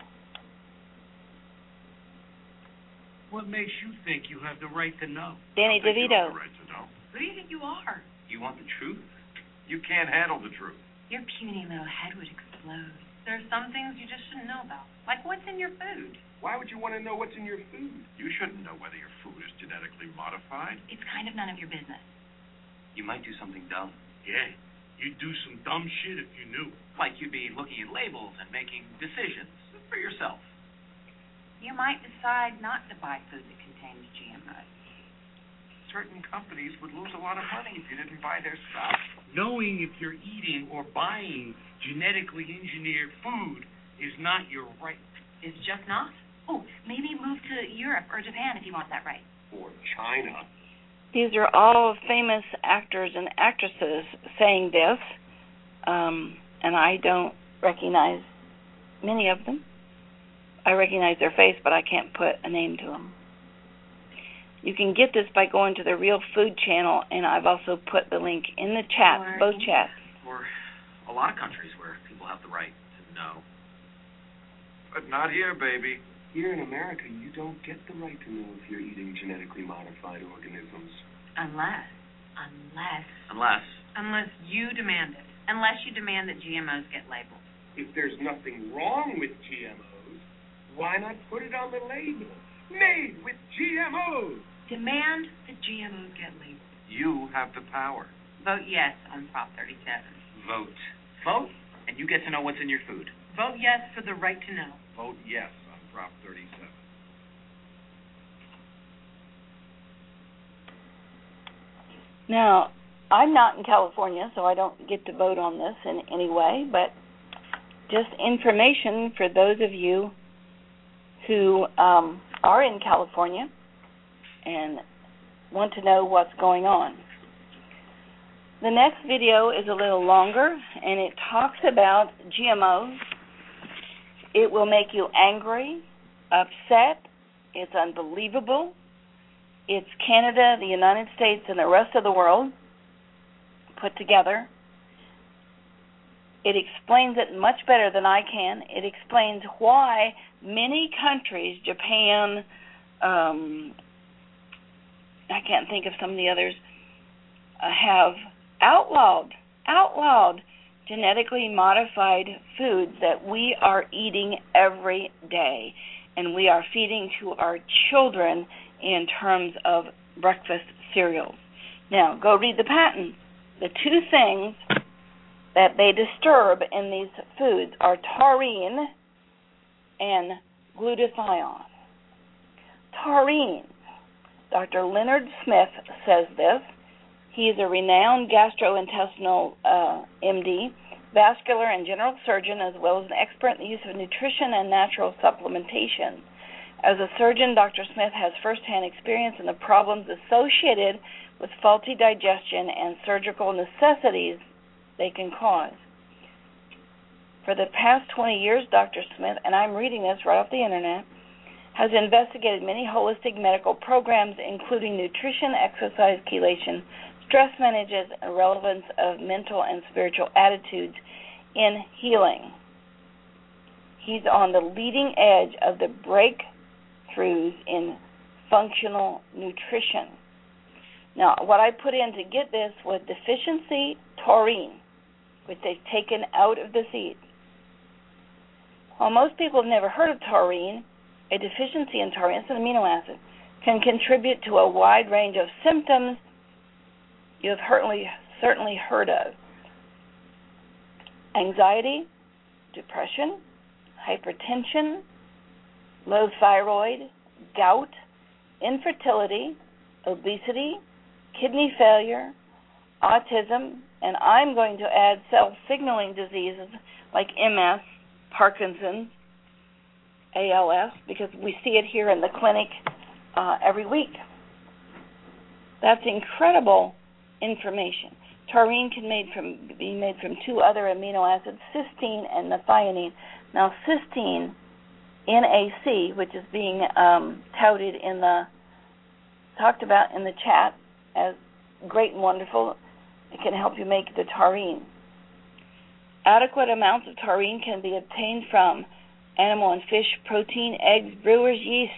What makes you think you have the right to know? Danny DeVito. You have the right to know. Who do you think you are? You want the truth? You can't handle the truth. Your puny little head would explode. There are some things you just shouldn't know about, like what's in your food. Why would you want to know what's in your food? You shouldn't know whether your food is genetically modified. It's kind of none of your business. You might do something dumb. Yeah, you'd do some dumb shit if you knew. Like you'd be looking at labels and making decisions for yourself. You might decide not to buy food that contains GMOs. Certain companies would lose a lot of money if you didn't buy their stuff. Knowing if you're eating or buying genetically engineered food is not your right. It's just not? Oh, maybe move to Europe or Japan if you want that right. Or China. These are all famous actors and actresses saying this, and I don't recognize many of them. I recognize their face, but I can't put a name to them. You can get this by going to the Real Food channel, and I've also put the link in the chat, both chats. Or a lot of countries where people have the right to know. But not here, baby. Here in America, you don't get the right to know if you're eating genetically modified organisms. Unless you demand it. Unless you demand that GMOs get labeled. If there's nothing wrong with GMOs, why not put it on the label? Made with GMOs. Demand that GMOs get labeled. You have the power. Vote yes on Prop 37. Vote. Vote, and you get to know what's in your food. Vote yes for the right to know. Vote yes on Prop 37. Now, I'm not in California, so I don't get to vote on this in any way, but just information for those of you who are in California and want to know what's going on. The next video is a little longer, and it talks about GMOs. It will make you angry, upset. It's unbelievable. It's Canada, the United States, and the rest of the world put together. It explains it much better than I can. It explains why many countries, Japan, I can't think of some of the others, have outlawed genetically modified foods that we are eating every day, and we are feeding to our children in terms of breakfast cereals. Now, go read the patent. The two things that they disturb in these foods are taurine and glutathione. Taurine. Dr. Leonard Smith says this. He is a renowned gastrointestinal MD, vascular and general surgeon, as well as an expert in the use of nutrition and natural supplementation. As a surgeon, Dr. Smith has firsthand experience in the problems associated with faulty digestion and surgical necessities they can cause. For the past 20 years, Dr. Smith, and I'm reading this right off the internet, has investigated many holistic medical programs, including nutrition, exercise, chelation, stress management, and relevance of mental and spiritual attitudes in healing. He's on the leading edge of the breakthroughs in functional nutrition. Now, what I put in to get this was deficiency taurine, which they've taken out of the seed. While most people have never heard of taurine, a deficiency in taurine, it's an amino acid, can contribute to a wide range of symptoms you have certainly heard of. Anxiety, depression, hypertension, low thyroid, gout, infertility, obesity, kidney failure, autism, and I'm going to add cell-signaling diseases like MS, Parkinson's, ALS, because we see it here in the clinic every week. That's incredible information. Taurine can be made from two other amino acids, cysteine and methionine. Now, cysteine NAC, which is being talked about in the chat as great and wonderful. It can help you make the taurine. Adequate amounts of taurine can be obtained from animal and fish protein, eggs, brewer's yeast.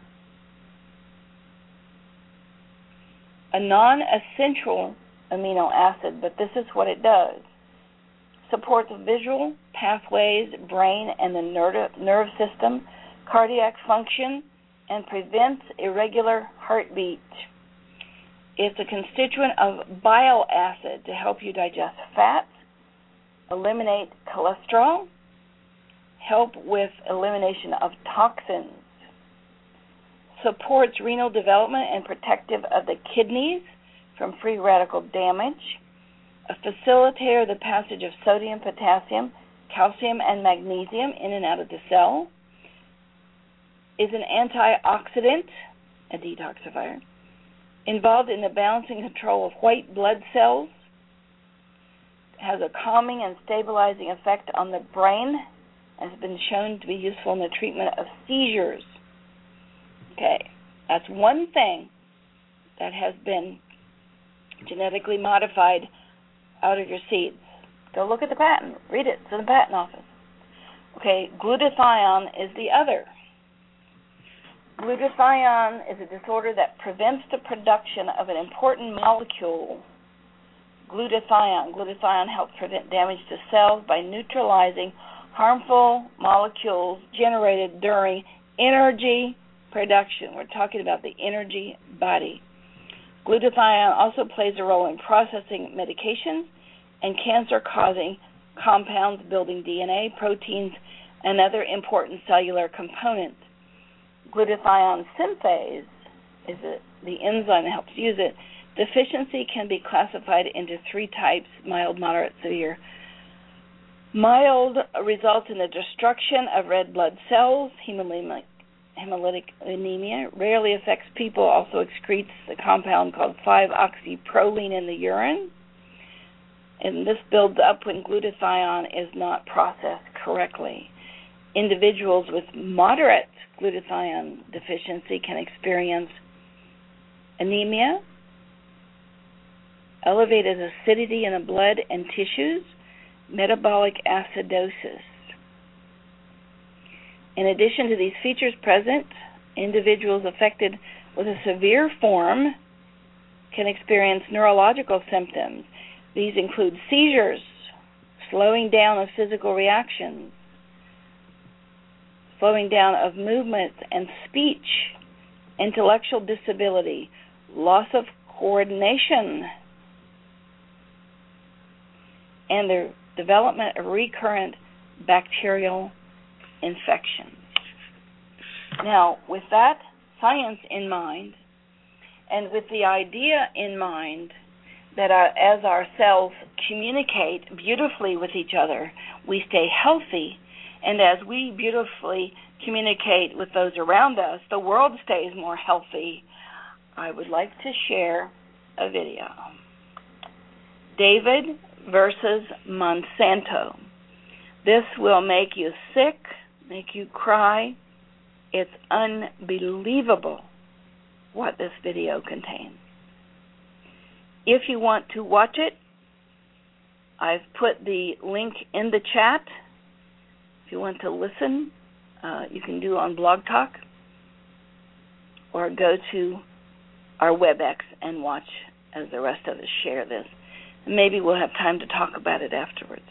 A non-essential amino acid, but this is what it does. Supports visual pathways, brain and the nerve system, cardiac function, and prevents irregular heartbeat. It's a constituent of bile acid to help you digest fats, eliminate cholesterol, help with elimination of toxins, supports renal development and protective of the kidneys from free radical damage, a facilitator of the passage of sodium, potassium, calcium, and magnesium in and out of the cell, is an antioxidant, a detoxifier, involved in the balancing control of white blood cells, has a calming and stabilizing effect on the brain, and has been shown to be useful in the treatment of seizures. Okay, that's one thing that has been genetically modified out of your seeds. Go look at the patent. Read it. It's in the patent office. Okay, glutathione is the other. Glutathione is a disorder that prevents the production of an important molecule, glutathione. Glutathione helps prevent damage to cells by neutralizing harmful molecules generated during energy production. We're talking about the energy body. Glutathione also plays a role in processing medications and cancer-causing compounds, building DNA, proteins, and other important cellular components. Glutathione synthase is the enzyme that helps use it. Deficiency can be classified into three types: mild, moderate, severe. Mild results in the destruction of red blood cells. Hemolytic anemia rarely affects people, also excretes a compound called 5-oxyproline in the urine. And this builds up when glutathione is not processed correctly. Individuals with moderate glutathione deficiency can experience anemia, elevated acidity in the blood and tissues, metabolic acidosis. In addition to these features present, individuals affected with a severe form can experience neurological symptoms. These include seizures, slowing down of physical reactions, slowing down of movement and speech, intellectual disability, loss of coordination, and the development of recurrent bacterial infections. Now, with that science in mind, and with the idea in mind that as our cells communicate beautifully with each other, we stay healthy, and as we beautifully communicate with those around us, the world stays more healthy. I would like to share a video. David versus Monsanto. This will make you sick, make you cry. It's unbelievable what this video contains. If you want to watch it, I've put the link in the chat. If you want to listen, you can do on Blog Talk or go to our WebEx and watch as the rest of us share this. Maybe we'll have time to talk about it afterwards.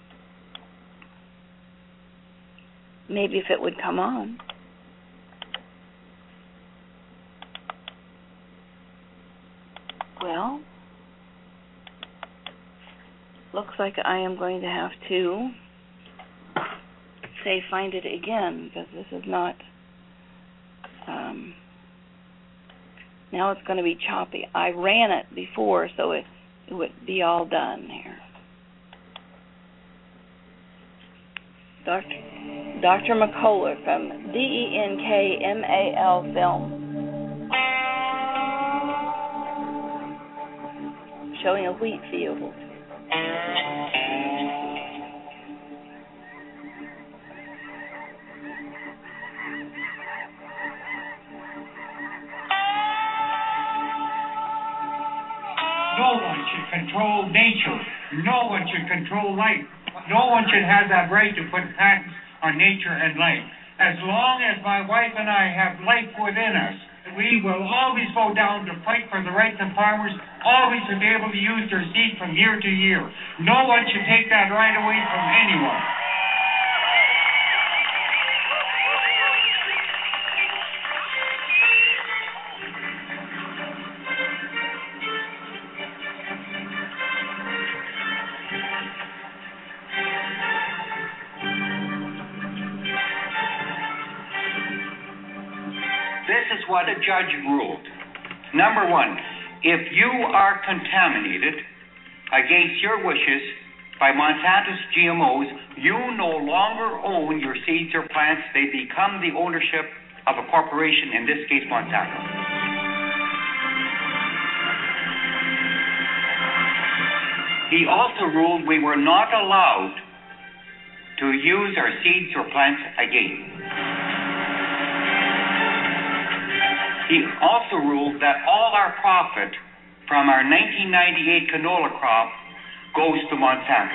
Maybe if it would come on. Well, looks like I am going to have to say find it again, because this is not, now it's going to be choppy. I ran it before, so it would be all done here. Dr. McCullough from DENKMAL Film, showing a wheat field. No one should control nature. No one should control life. No one should have that right to put patents on nature and life. As long as my wife and I have life within us, we will always go down to fight for the rights of farmers, always to be able to use their seed from year to year. No one should take that right away from anyone. This is what a judge ruled. Number one, if you are contaminated against your wishes by Monsanto's GMOs, you no longer own your seeds or plants. They become the ownership of a corporation, in this case, Monsanto. He also ruled we were not allowed to use our seeds or plants again. He also ruled that all our profit from our 1998 canola crop goes to Monsanto.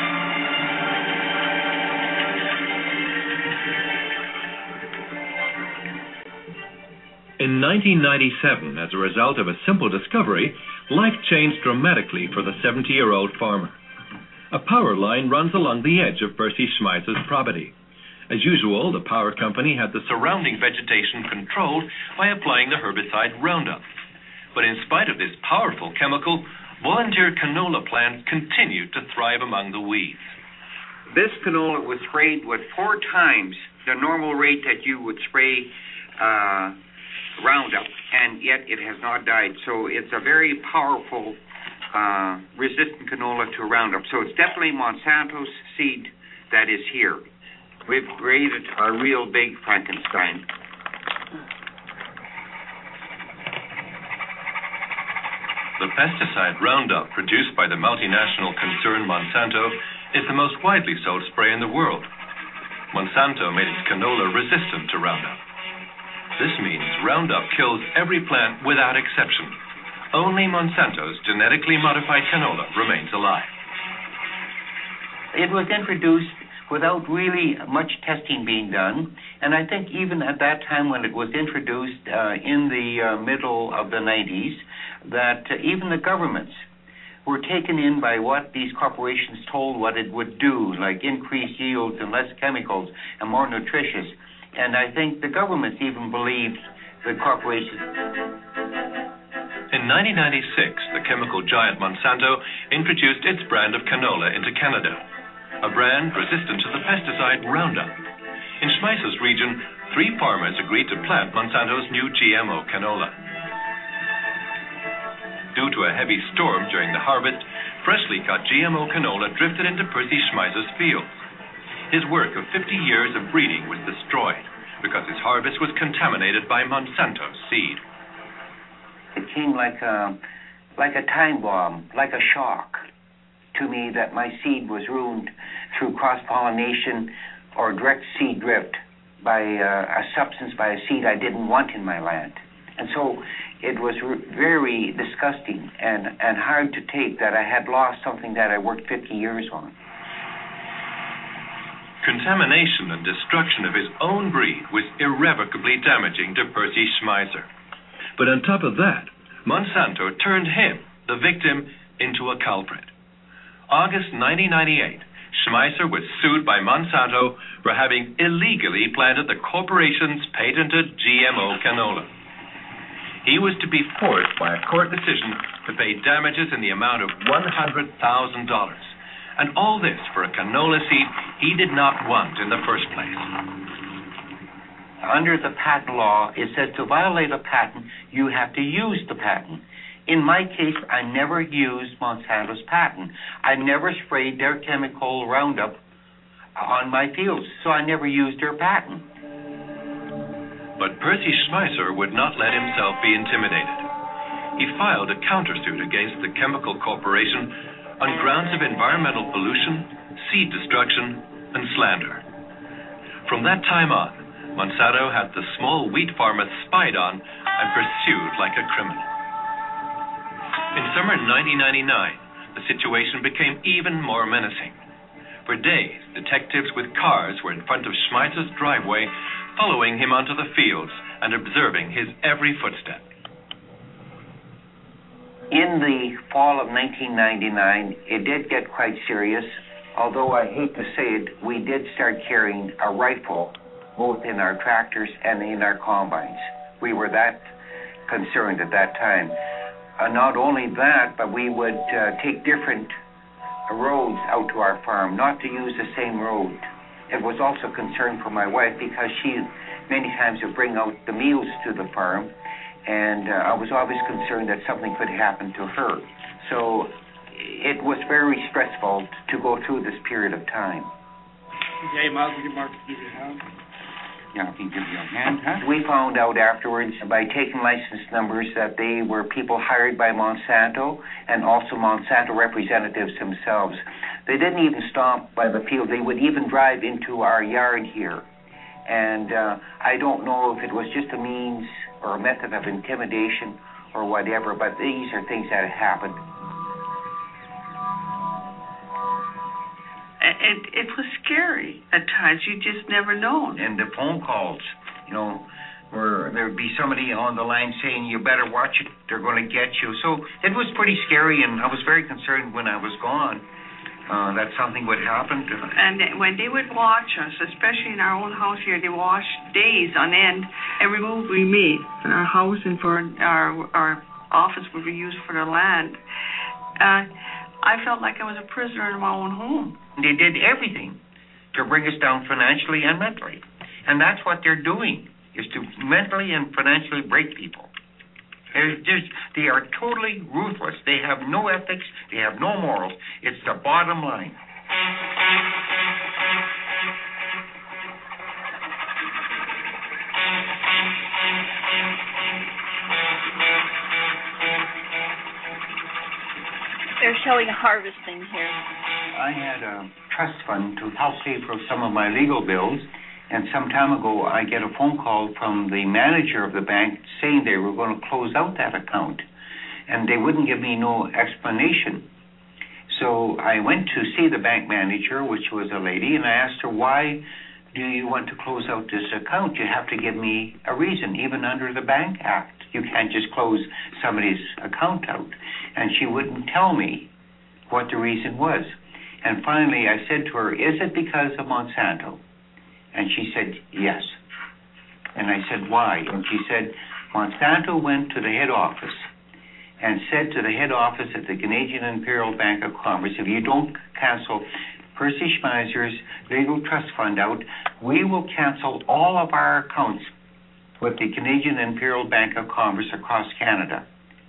In 1997, as a result of a simple discovery, life changed dramatically for the 70-year-old farmer. A power line runs along the edge of Percy Schmeisser's property. As usual, the power company had the surrounding vegetation controlled by applying the herbicide Roundup. But in spite of this powerful chemical, volunteer canola plants continued to thrive among the weeds. This canola was sprayed with 4 times the normal rate that you would spray Roundup, and yet it has not died. So it's a very powerful resistant canola to Roundup. So it's definitely Monsanto's seed that is here. We've created a real big Frankenstein. The pesticide Roundup produced by the multinational concern Monsanto is the most widely sold spray in the world. Monsanto made its canola resistant to Roundup. This means Roundup kills every plant without exception. Only Monsanto's genetically modified canola remains alive. It was introduced without really much testing being done. And I think even at that time when it was introduced in the middle of the 90s, that even the governments were taken in by what these corporations told what it would do, like increased yields and less chemicals and more nutritious. And I think the governments even believed the corporations. In 1996, the chemical giant Monsanto introduced its brand of canola into Canada, a brand resistant to the pesticide Roundup. In Schmeisser's region, 3 farmers agreed to plant Monsanto's new GMO canola. Due to a heavy storm during the harvest, freshly cut GMO canola drifted into Percy Schmeisser's fields. His work of 50 years of breeding was destroyed because his harvest was contaminated by Monsanto's seed. It came like a time bomb, like a shock to me that my seed was ruined through cross-pollination or direct seed drift by a substance, by a seed I didn't want in my land. And so it was very disgusting and hard to take that I had lost something that I worked 50 years on. Contamination and destruction of his own breed was irrevocably damaging to Percy Schmeisser. But on top of that, Monsanto turned him, the victim, into a culprit. August 1998, Schmeisser was sued by Monsanto for having illegally planted the corporation's patented GMO canola. He was to be forced by a court decision to pay damages in the amount of $100,000. And all this for a canola seed he did not want in the first place. Under the patent law, it says to violate a patent, you have to use the patent. In my case, I never used Monsanto's patent. I never sprayed their chemical Roundup on my fields, so I never used their patent. But Percy Schmeisser would not let himself be intimidated. He filed a countersuit against the chemical corporation on grounds of environmental pollution, seed destruction, and slander. From that time on, Monsanto had the small wheat farmers spied on and pursued like a criminal. In summer 1999, the situation became even more menacing. For days, detectives with cars were in front of Schmeiser's driveway, following him onto the fields and observing his every footstep. In the fall of 1999, it did get quite serious. Although I hate to say it, we did start carrying a rifle both in our tractors and in our combines. We were that concerned at that time. Not only that, but we would take different roads out to our farm, not to use the same road. It was also a concern for my wife because she many times would bring out the meals to the farm, and I was always concerned that something could happen to her. So it was very stressful to go through this period of time. Okay, Miles, we can mark to give you a hand. Yeah, I can give you a hand, huh? We found out afterwards by taking license numbers that they were people hired by Monsanto and also Monsanto representatives themselves. They didn't even stop by the field. They would even drive into our yard here. And I don't know if it was just a means or a method of intimidation or whatever, but these are things that had happened. It was scary at times. You just never know. And the phone calls, where there'd be somebody on the line saying, you better watch it, they're going to get you. So it was pretty scary, and I was very concerned when I was gone that something would happen to them. And when they would watch us, especially in our own house here, they watched days on end every move we made in our house and for our office where we used for the land. I felt like I was a prisoner in my own home. They did everything to bring us down financially and mentally. And that's what they're doing, is to mentally and financially break people. They are totally ruthless. They have no ethics. They have no morals. It's the bottom line. They're showing harvesting here. I had a trust fund to help pay for some of my legal bills, and some time ago I get a phone call from the manager of the bank saying they were going to close out that account, and they wouldn't give me no explanation. So I went to see the bank manager, which was a lady, and I asked her, why do you want to close out this account? You have to give me a reason, even under the Bank Act. You can't just close somebody's account out. And she wouldn't tell me what the reason was. And finally I said to her, is it because of Monsanto? And she said, yes. And I said, why? And she said, Monsanto went to the head office and said to the head office at the Canadian Imperial Bank of Commerce, if you don't cancel Percy Schmeiser's legal trust fund out, we will cancel all of our accounts with the Canadian Imperial Bank of Commerce across Canada.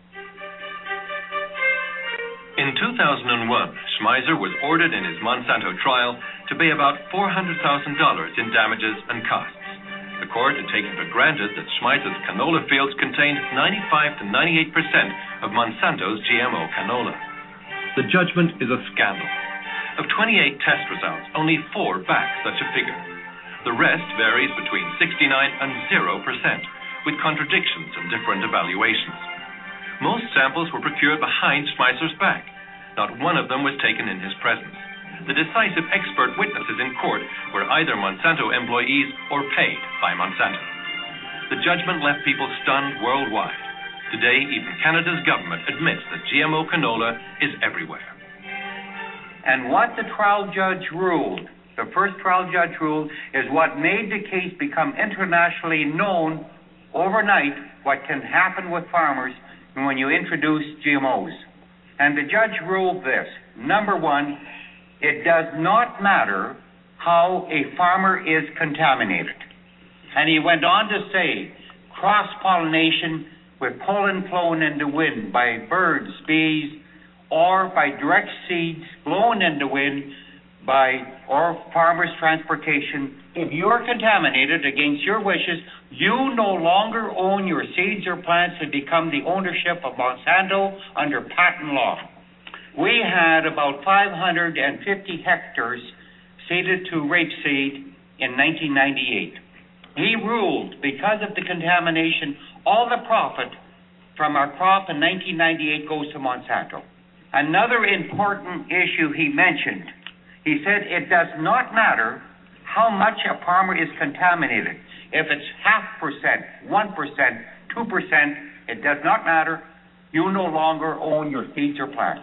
In 2001, Schmeiser was ordered in his Monsanto trial to pay about $400,000 in damages and costs. The court had taken for granted that Schmeiser's canola fields contained 95 to 98% of Monsanto's GMO canola. The judgment is a scandal. Of 28 test results, only 4 back such a figure. The rest varies between 69 and 0%, with contradictions and different evaluations. Most samples were procured behind Schmeiser's back. Not one of them was taken in his presence. The decisive expert witnesses in court were either Monsanto employees or paid by Monsanto. The judgment left people stunned worldwide. Today, even Canada's government admits that GMO canola is everywhere. And what the trial judge ruled, the first trial judge ruled, is what made the case become internationally known overnight, what can happen with farmers when you introduce GMOs. And the judge ruled this. Number one, it does not matter how a farmer is contaminated. And he went on to say, cross-pollination with pollen flown in the wind by birds, bees, or by direct seeds blown in the wind or farmers' transportation. If you're contaminated against your wishes, you no longer own your seeds or plants and become the ownership of Monsanto under patent law. We had about 550 hectares seeded to rapeseed in 1998. He ruled, because of the contamination, all the profit from our crop in 1998 goes to Monsanto. Another important issue he mentioned, he said it does not matter how much a farmer is contaminated. If it's 0.5%, 1%, 2%, it does not matter. You no longer own your seeds or plants.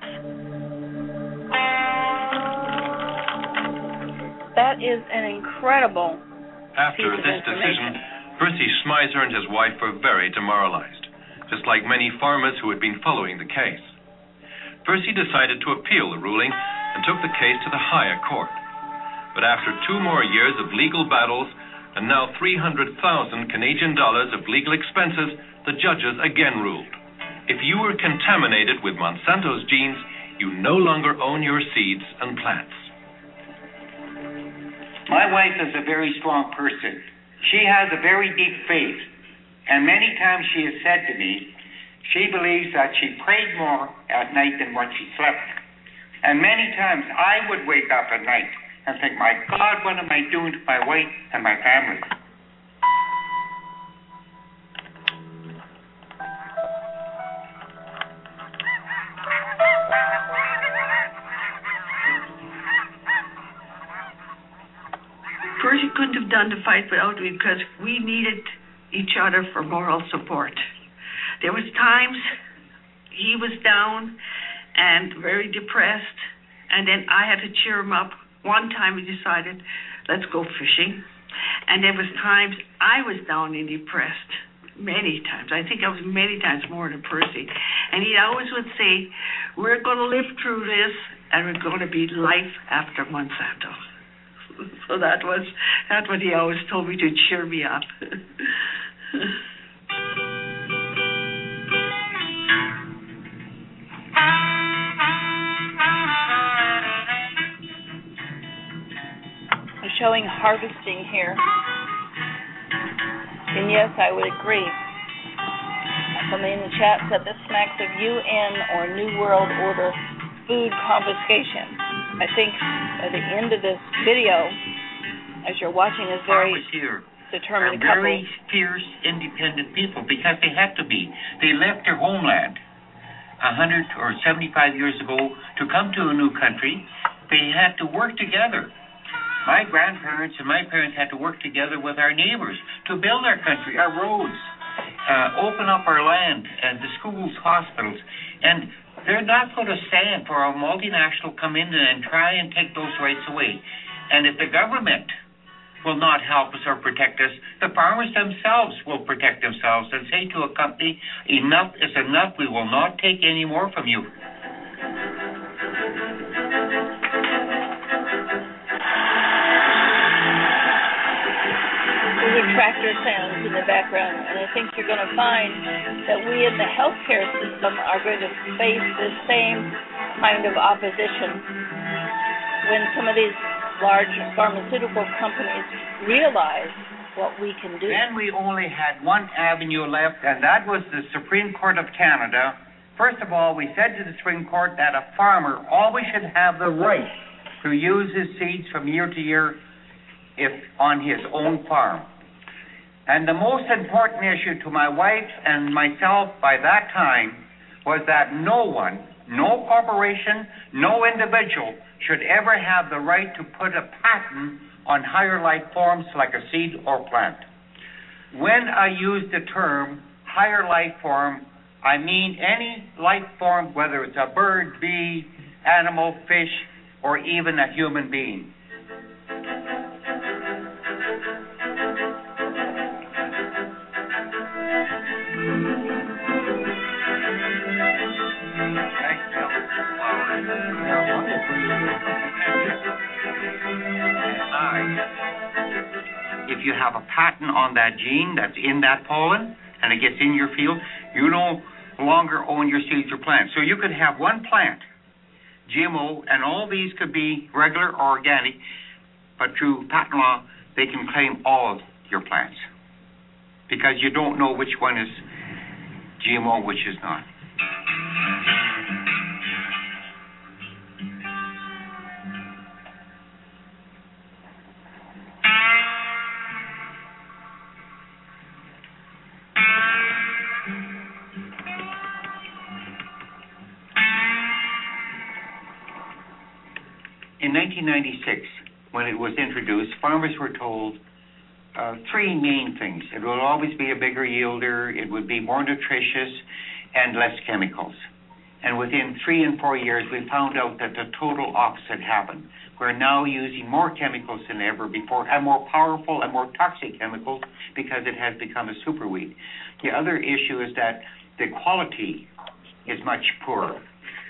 That is an incredible After piece of this information. decision, Percy Smyser and his wife were very demoralized, just like many farmers who had been following the case. Percy decided to appeal the ruling and took the case to the higher court. But after 2 more years of legal battles and now $300,000 Canadian dollars of legal expenses, the judges again ruled. If you were contaminated with Monsanto's genes, you no longer own your seeds and plants. My wife is a very strong person. She has a very deep faith. And many times she has said to me, she believes that she prayed more at night than when she slept. And many times I would wake up at night and think, my God, what am I doing to my wife and my family? Percy couldn't have done the fight without me because we needed each other for moral support. There was times he was down and very depressed, and then I had to cheer him up. One time we decided, let's go fishing. And there was times I was down and depressed. Many times. I think I was many times more than Percy. And he always would say, we're going to live through this, and we're going to be life after Monsanto. So that's what he always told me to cheer me up. I'm showing harvesting here. And yes, I would agree. Somebody in the chat said this smacks of UN or New World Order food confiscation. I think at the end of this video, as you're watching this very determined couple, very fierce, independent people because they had to be. They left their homeland 100 or 75 years ago to come to a new country. They had to work together. My grandparents and my parents had to work together with our neighbors to build our country, our roads, open up our land, and the schools, hospitals. And they're not going to stand for a multinational come in and try and take those rights away. And if the government will not help us or protect us, the farmers themselves will protect themselves and say to a company, enough is enough, we will not take any more from you. Those are tractor sounds in the background, and I think you're going to find that we in the healthcare system are going to face the same kind of opposition when some of these large pharmaceutical companies realize what we can do. Then we only had one avenue left, and that was the Supreme Court of Canada. First of all, we said to the Supreme Court that a farmer always should have the right to use his seeds from year to year if on his own farm. And the most important issue to my wife and myself by that time was that no one, no corporation, no individual should ever have the right to put a patent on higher life forms like a seed or plant. When I use the term higher life form, I mean any life form, whether it's a bird, bee, animal, fish, or even a human being. If you have a patent on that gene that's in that pollen and it gets in your field, you no longer own your seeds or plants. So you could have one plant, GMO, and all these could be regular or organic, but through patent law, they can claim all of your plants because you don't know which one is GMO, which is not. in 1996, when it was introduced, farmers were told three main things. It will always be a bigger yielder, it would be more nutritious, and less chemicals. And within 3 and 4 years, we found out that the total opposite happened. We're now using more chemicals than ever before, and more powerful and more toxic chemicals, because it has become a superweed. The other issue is that the quality is much poorer,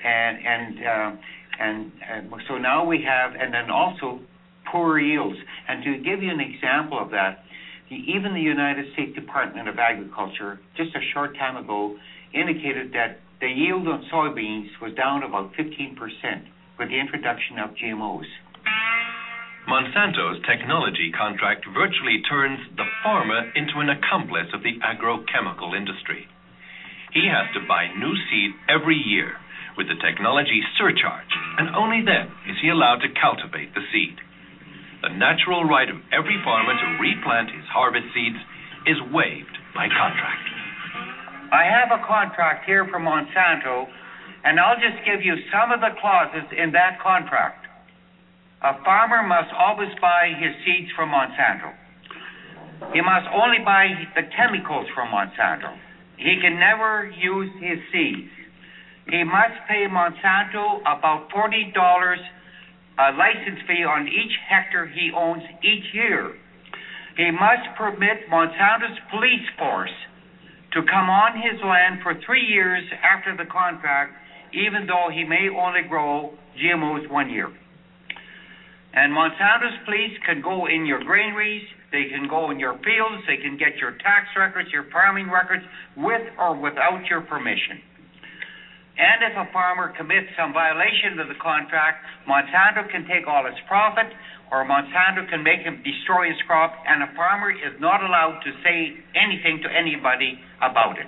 and so now we have, and then also poor yields. And to give you an example of that, even the United States Department of Agriculture, just a short time ago, indicated that the yield on soybeans was down about 15% with the introduction of GMOs. Monsanto's technology contract virtually turns the farmer into an accomplice of the agrochemical industry. He has to buy new seed every year with the technology surcharge, and only then is he allowed to cultivate the seed. The natural right of every farmer to replant his harvest seeds is waived by contract. I have a contract here from Monsanto, and I'll just give you some of the clauses in that contract. A farmer must always buy his seeds from Monsanto. He must only buy the chemicals from Monsanto. He can never use his seeds. He must pay Monsanto about $40 a license fee on each hectare he owns each year. He must permit Monsanto's police force to come on his land for 3 years after the contract, even though he may only grow GMOs 1 year. And Monsanto's police can go in your granaries, they can go in your fields, they can get your tax records, your farming records, with or without your permission. And if a farmer commits some violation of the contract, Monsanto can take all his profit, or Monsanto can make him destroy his crop, and a farmer is not allowed to say anything to anybody about it.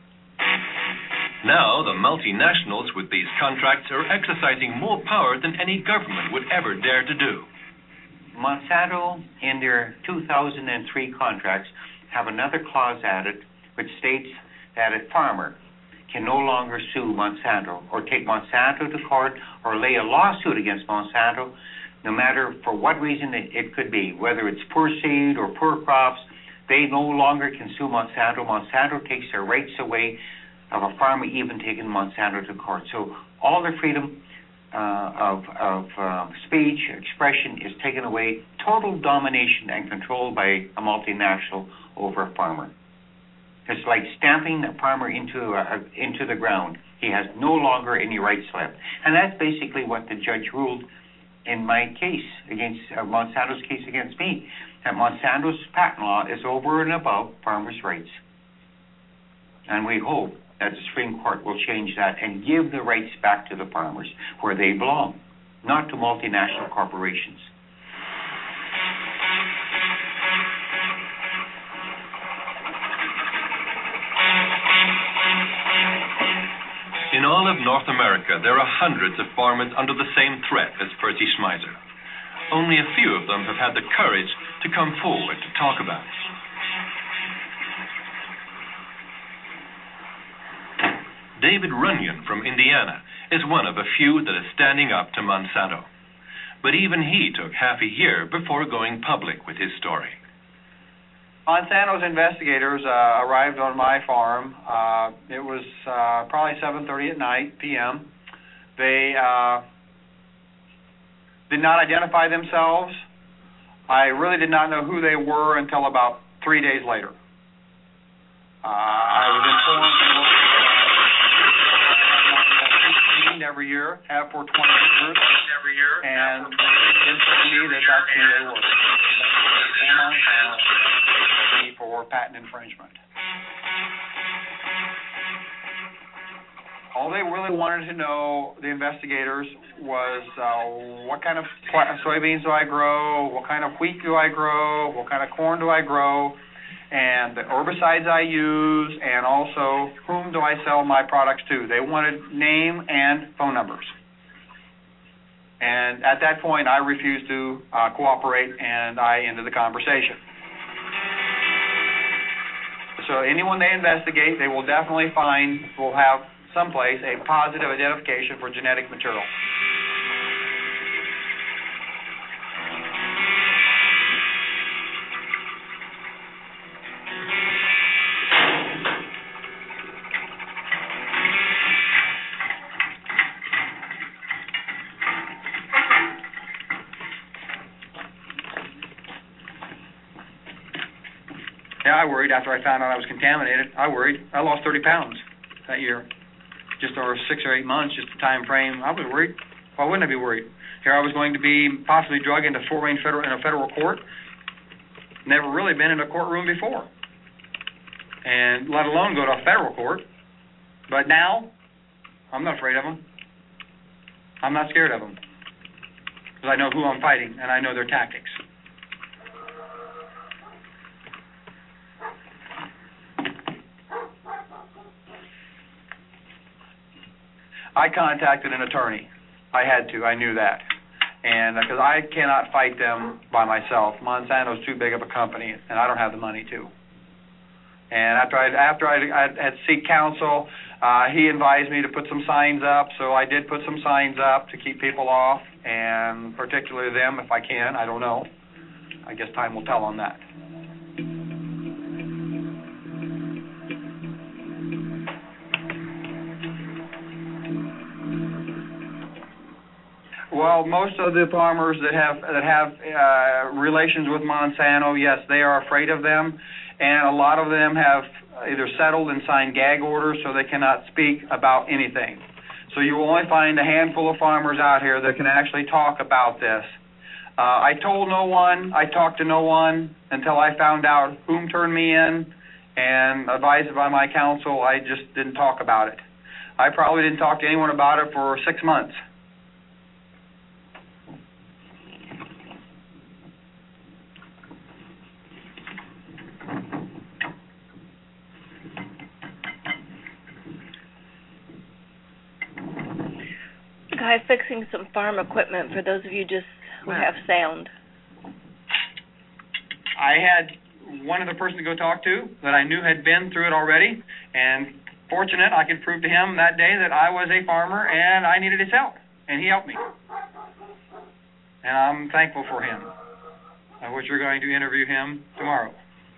Now, the multinationals with these contracts are exercising more power than any government would ever dare to do. Monsanto, in their 2003 contracts, have another clause added which states that a farmer can no longer sue Monsanto or take Monsanto to court or lay a lawsuit against Monsanto, no matter for what reason it could be, whether it's poor seed or poor crops. They no longer can sue Monsanto. Monsanto takes their rights away of a farmer even taking Monsanto to court. So all their freedom of speech, expression is taken away. Total domination and control by a multinational over a farmer. It's like stamping a farmer into the ground. He has no longer any rights left. And that's basically what the judge ruled in my case against Monsanto's case against me. That Monsanto's patent law is over and above farmers' rights. And we hope that the Supreme Court will change that and give the rights back to the farmers where they belong, not to multinational corporations. In all of North America, there are hundreds of farmers under the same threat as Percy Schmeiser. Only a few of them have had the courage to come forward to talk about it. David Runyon from Indiana is one of a few that is standing up to Monsanto. But even he took half a year before going public with his story. Monsanto's investigators arrived on my farm. It was probably 7:30 at night, p.m. They did not identify themselves. I really did not know who they were until about 3 days later. I was informed every year, have for 20 years, and informed me that that's who they were. For patent infringement. All they really wanted to know, the investigators, was what kind of soybeans do I grow, what kind of wheat do I grow, what kind of corn do I grow, and the herbicides I use, and also whom do I sell my products to. They wanted name and phone numbers. And at that point, I refused to cooperate, and I ended the conversation. So anyone they investigate, they will definitely will have someplace a positive identification for genetic material. Yeah, I worried after I found out I was contaminated. I worried. I lost 30 pounds that year, just over 6 or 8 months, just the time frame. I was worried. Why wouldn't I be worried? Here I was going to be possibly drugged into Fort Wayne in a federal court. Never really been in a courtroom before, and let alone go to a federal court. But now, I'm not afraid of them. I'm not scared of them, because I know who I'm fighting, and I know their tactics. I contacted an attorney. I had to. I knew that. And because I cannot fight them by myself. Monsanto's too big of a company, and I don't have the money to. And after I had seek counsel, he advised me to put some signs up, so I did put some signs up to keep people off, and particularly them if I can. I don't know. I guess time will tell on that. Well, most of the farmers that have relations with Monsanto, yes, they are afraid of them, and a lot of them have either settled and signed gag orders so they cannot speak about anything. So you will only find a handful of farmers out here that can actually talk about this. I told no one, I talked to no one until I found out whom turned me in, and advised by my counsel, I just didn't talk about it. I probably didn't talk to anyone about it for 6 months. Guy fixing some farm equipment for those of you just who have sound. I had one other person to go talk to that I knew had been through it already, and fortunate I could prove to him that day that I was a farmer and I needed his help, and he helped me. And I'm thankful for him, which we're going to interview him tomorrow.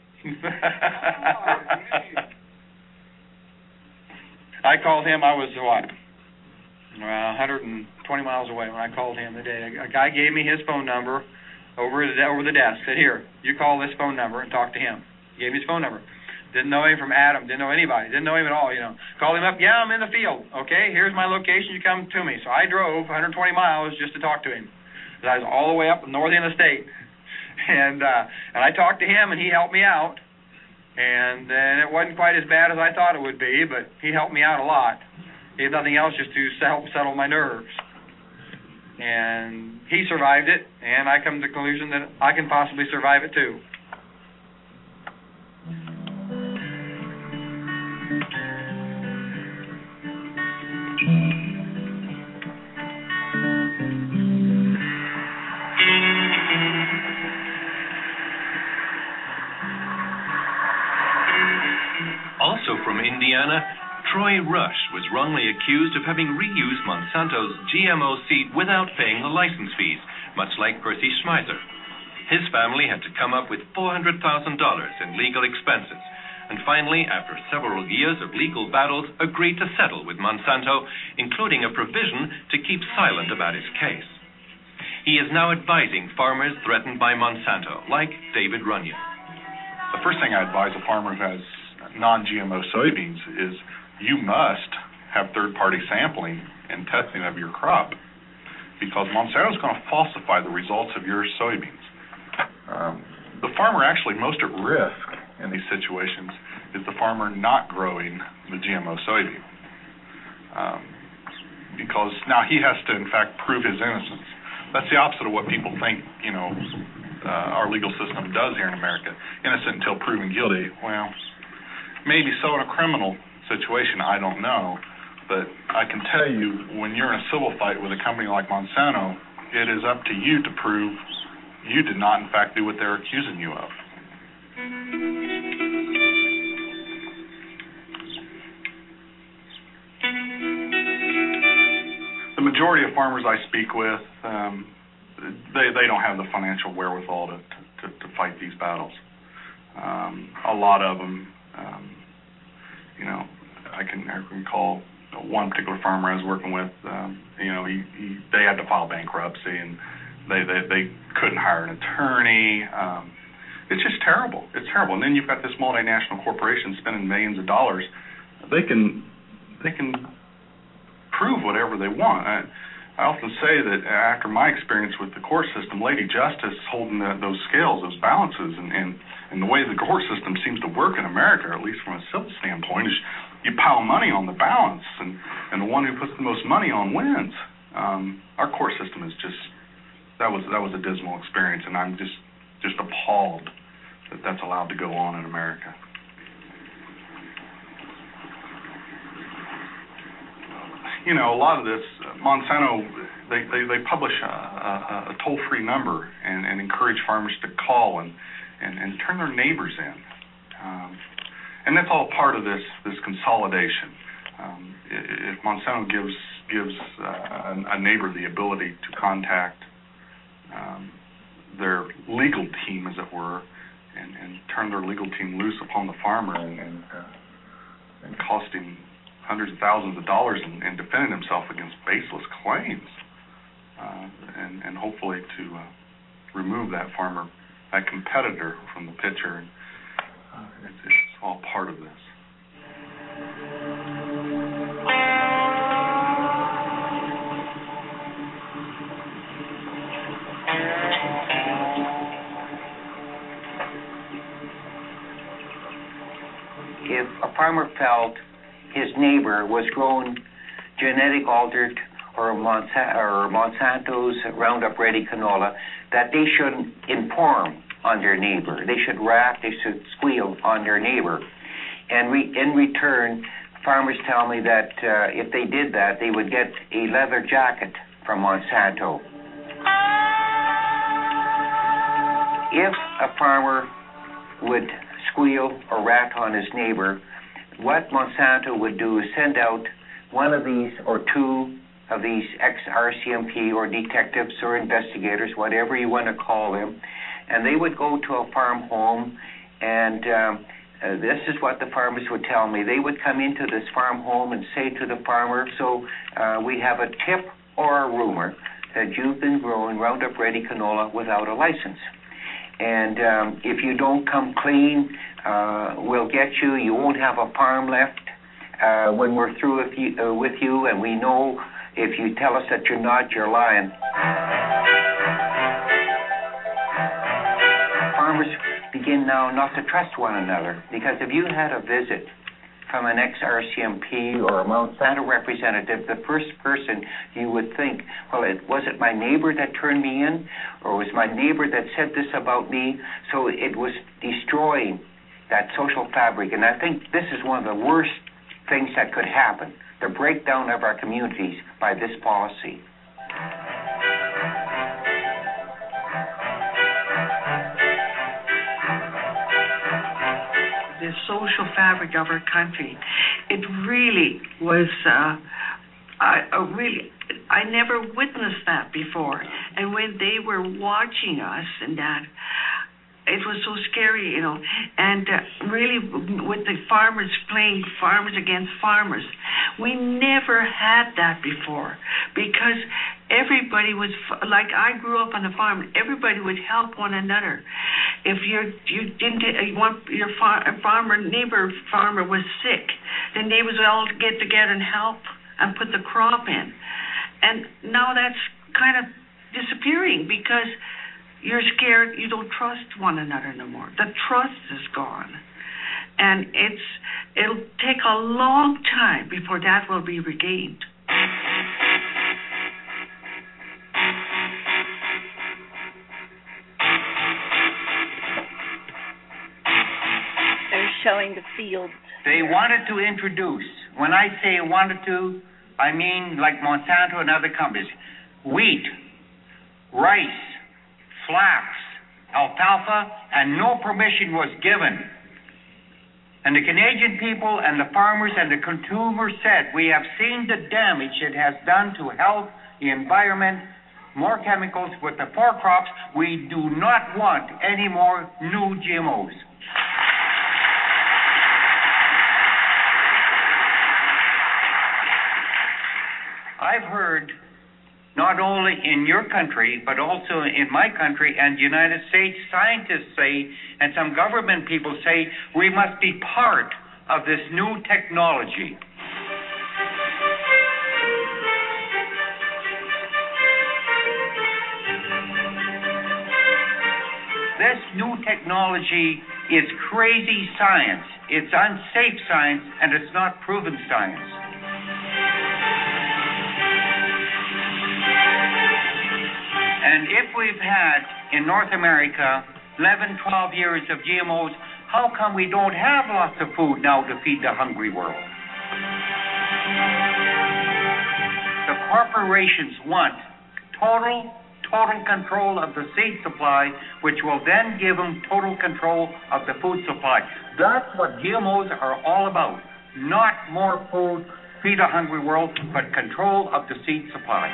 I called him, I was what? 120 miles away when I called him today. A guy gave me his phone number over the desk. Said, "Here, you call this phone number and talk to him." He gave me his phone number. Didn't know him from Adam. Didn't know anybody. Didn't know him at all. Called him up. Yeah, I'm in the field. Okay, here's my location. You come to me. So I drove 120 miles just to talk to him. I was all the way up the north end of the state, and I talked to him, and he helped me out. And it wasn't quite as bad as I thought it would be, but he helped me out a lot. If nothing else, just to help settle my nerves. And he survived it, and I come to the conclusion that I can possibly survive it too. Also from Indiana, Troy Rush was wrongly accused of having reused Monsanto's GMO seed without paying the license fees, much like Percy Schmeiser. His family had to come up with $400,000 in legal expenses, and finally, after several years of legal battles, agreed to settle with Monsanto, including a provision to keep silent about his case. He is now advising farmers threatened by Monsanto, like David Runyon. The first thing I advise a farmer who has non-GMO soybeans is you must have third-party sampling and testing of your crop, because Monsanto is going to falsify the results of your soybeans. The farmer actually most at risk in these situations is the farmer not growing the GMO soybean, because now he has to, in fact, prove his innocence. That's the opposite of what people think, our legal system does here in America. Innocent until proven guilty. Well, maybe so in a criminal situation, I don't know, but I can tell you when you're in a civil fight with a company like Monsanto, it is up to you to prove you did not, in fact, do what they're accusing you of. The majority of farmers I speak with, they don't have the financial wherewithal to fight these battles. A lot of them, I can recall one particular farmer I was working with. They had to file bankruptcy, and they couldn't hire an attorney. It's just terrible. It's terrible. And then you've got this multinational corporation spending millions of dollars. They can prove whatever they want. I often say that after my experience with the court system, Lady Justice holding those scales, those balances, and the way the court system seems to work in America, at least from a civil standpoint, is you pile money on the balance, and the one who puts the most money on wins. Our court system is just that was a dismal experience, and I'm just appalled that that's allowed to go on in America. You know, a lot of this, Monsanto, they publish a toll-free number and encourage farmers to call and turn their neighbors in. And that's all part of this consolidation. If Monsanto gives a neighbor the ability to contact their legal team, as it were, and turn their legal team loose upon the farmer and cost him hundreds of thousands of dollars and defending himself against baseless claims, and hopefully to remove that farmer, that competitor from the picture. It's all part of this. If a farmer felt his neighbor was grown genetic altered or Monsanto's Roundup Ready canola, that they should inform on their neighbor. They should rap, they should squeal on their neighbor. And in return, farmers tell me that if they did that, they would get a leather jacket from Monsanto. If a farmer would squeal or rat on his neighbor, what Monsanto would do is send out one of these or two of these ex-RCMP or detectives or investigators, whatever you want to call them, and they would go to a farm home, and this is what the farmers would tell me. They would come into this farm home and say to the farmer, so we have a tip or a rumor that you've been growing Roundup Ready canola without a license. And if you don't come clean, we'll get you. You won't have a farm left when we're through with you, and we know if you tell us that you're not, you're lying. Farmers begin now not to trust one another, because if you had a visit from an ex-RCMP or a Monsanto representative, the first person you would think, well, was it my neighbor that turned me in, or was my neighbor that said this about me? So it was destroying that social fabric, and I think this is one of the worst things that could happen, the breakdown of our communities by this policy. The social fabric of our country, it really was, I never witnessed that before. And when they were watching us and that, it was so scary, you know. And really, with the farmers playing farmers against farmers, we never had that before, because everybody was like, I grew up on a farm. Everybody would help one another. If your neighbor farmer was sick, the neighbors would all get together and help and put the crop in. And now that's kind of disappearing because you're scared, you don't trust one another no more. The trust is gone. And it'll take a long time before that will be regained. They're showing the fields. They wanted to introduce, when I say wanted to, I mean like Monsanto and other companies, wheat, rice, flax, alfalfa, and no permission was given. And the Canadian people and the farmers and the consumers said, we have seen the damage it has done to health, the environment, more chemicals with the four crops. We do not want any more new GMOs. I've heard not only in your country, but also in my country and the United States. Scientists say, and some government people say, we must be part of this new technology. This new technology is crazy science. It's unsafe science, and it's not proven science. And if we've had, in North America, 11, 12 years of GMOs, how come we don't have lots of food now to feed the hungry world? The corporations want total control of the seed supply, which will then give them total control of the food supply. That's what GMOs are all about. Not more food, feed a hungry world, but control of the seed supply.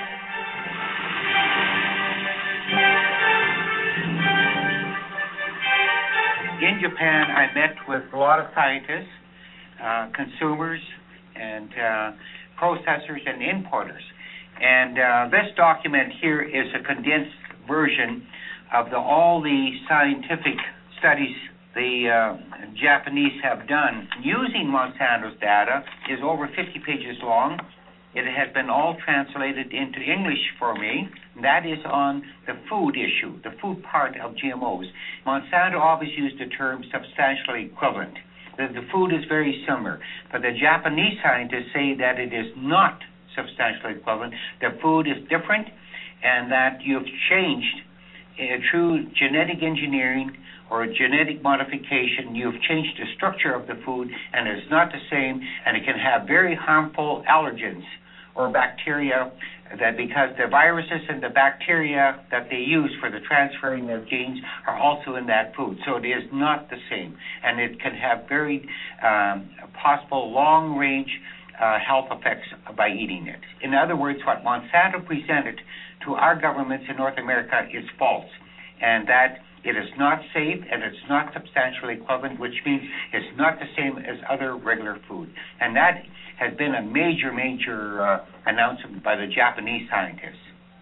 In Japan, I met with a lot of scientists, consumers, and processors and importers. And this document here is a condensed version of all the scientific studies the Japanese have done using Monsanto's data. Is over 50 pages long. It has been all translated into English for me. That is on the food issue, the food part of GMOs. Monsanto always used the term substantially equivalent. The food is very similar, but the Japanese scientists say that it is not substantially equivalent. The food is different, and that you've changed through genetic engineering or genetic modification, you've changed the structure of the food, and it's not the same, and it can have very harmful allergens or bacteria, that because the viruses and the bacteria that they use for the transferring of genes are also in that food. So it is not the same, and it can have very possible long-range health effects by eating it. In other words, what Monsanto presented to our governments in North America is false, and that it is not safe and it's not substantially equivalent, which means it's not the same as other regular food. And that has been a major announcement by the Japanese scientists.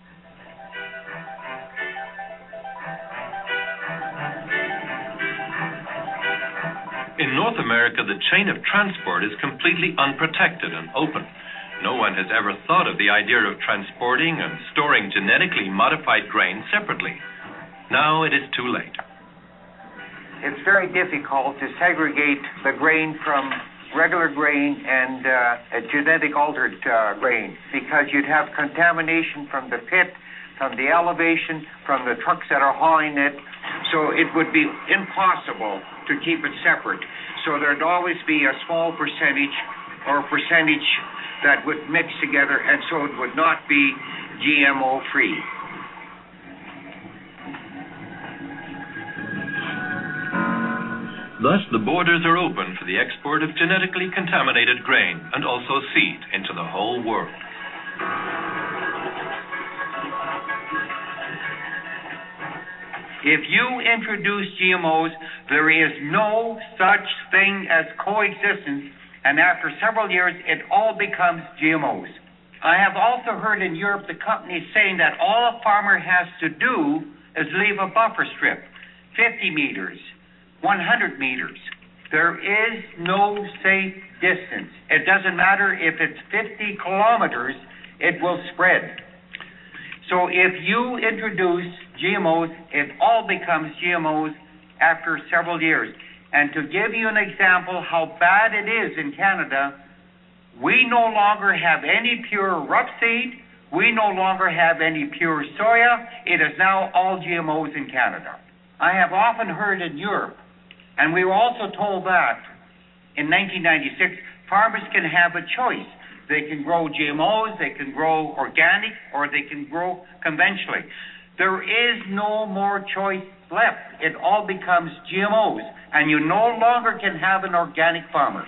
In North America, the chain of transport is completely unprotected and open. No one has ever thought of the idea of transporting and storing genetically modified grain separately. Now it is too late. It's very difficult to segregate the grain from regular grain and a genetic altered grain, because you'd have contamination from the pit, from the elevation, from the trucks that are hauling it. So it would be impossible to keep it separate. So there'd always be a small percentage that would mix together, and so it would not be GMO free. Thus, the borders are open for the export of genetically contaminated grain and also seed into the whole world. If you introduce GMOs, there is no such thing as coexistence, and after several years, it all becomes GMOs. I have also heard in Europe the companies saying that all a farmer has to do is leave a buffer strip, 50 meters, 100 meters. There is no safe distance. It doesn't matter if it's 50 kilometers, it will spread. So if you introduce GMOs, it all becomes GMOs after several years. And to give you an example how bad it is in Canada, we no longer have any pure rough seed. We no longer have any pure soya. It is now all GMOs in Canada. I have often heard in Europe, and we were also told that in 1996, farmers can have a choice. They can grow GMOs, they can grow organic, or they can grow conventionally. There is no more choice left. It all becomes GMOs, and you no longer can have an organic farmer.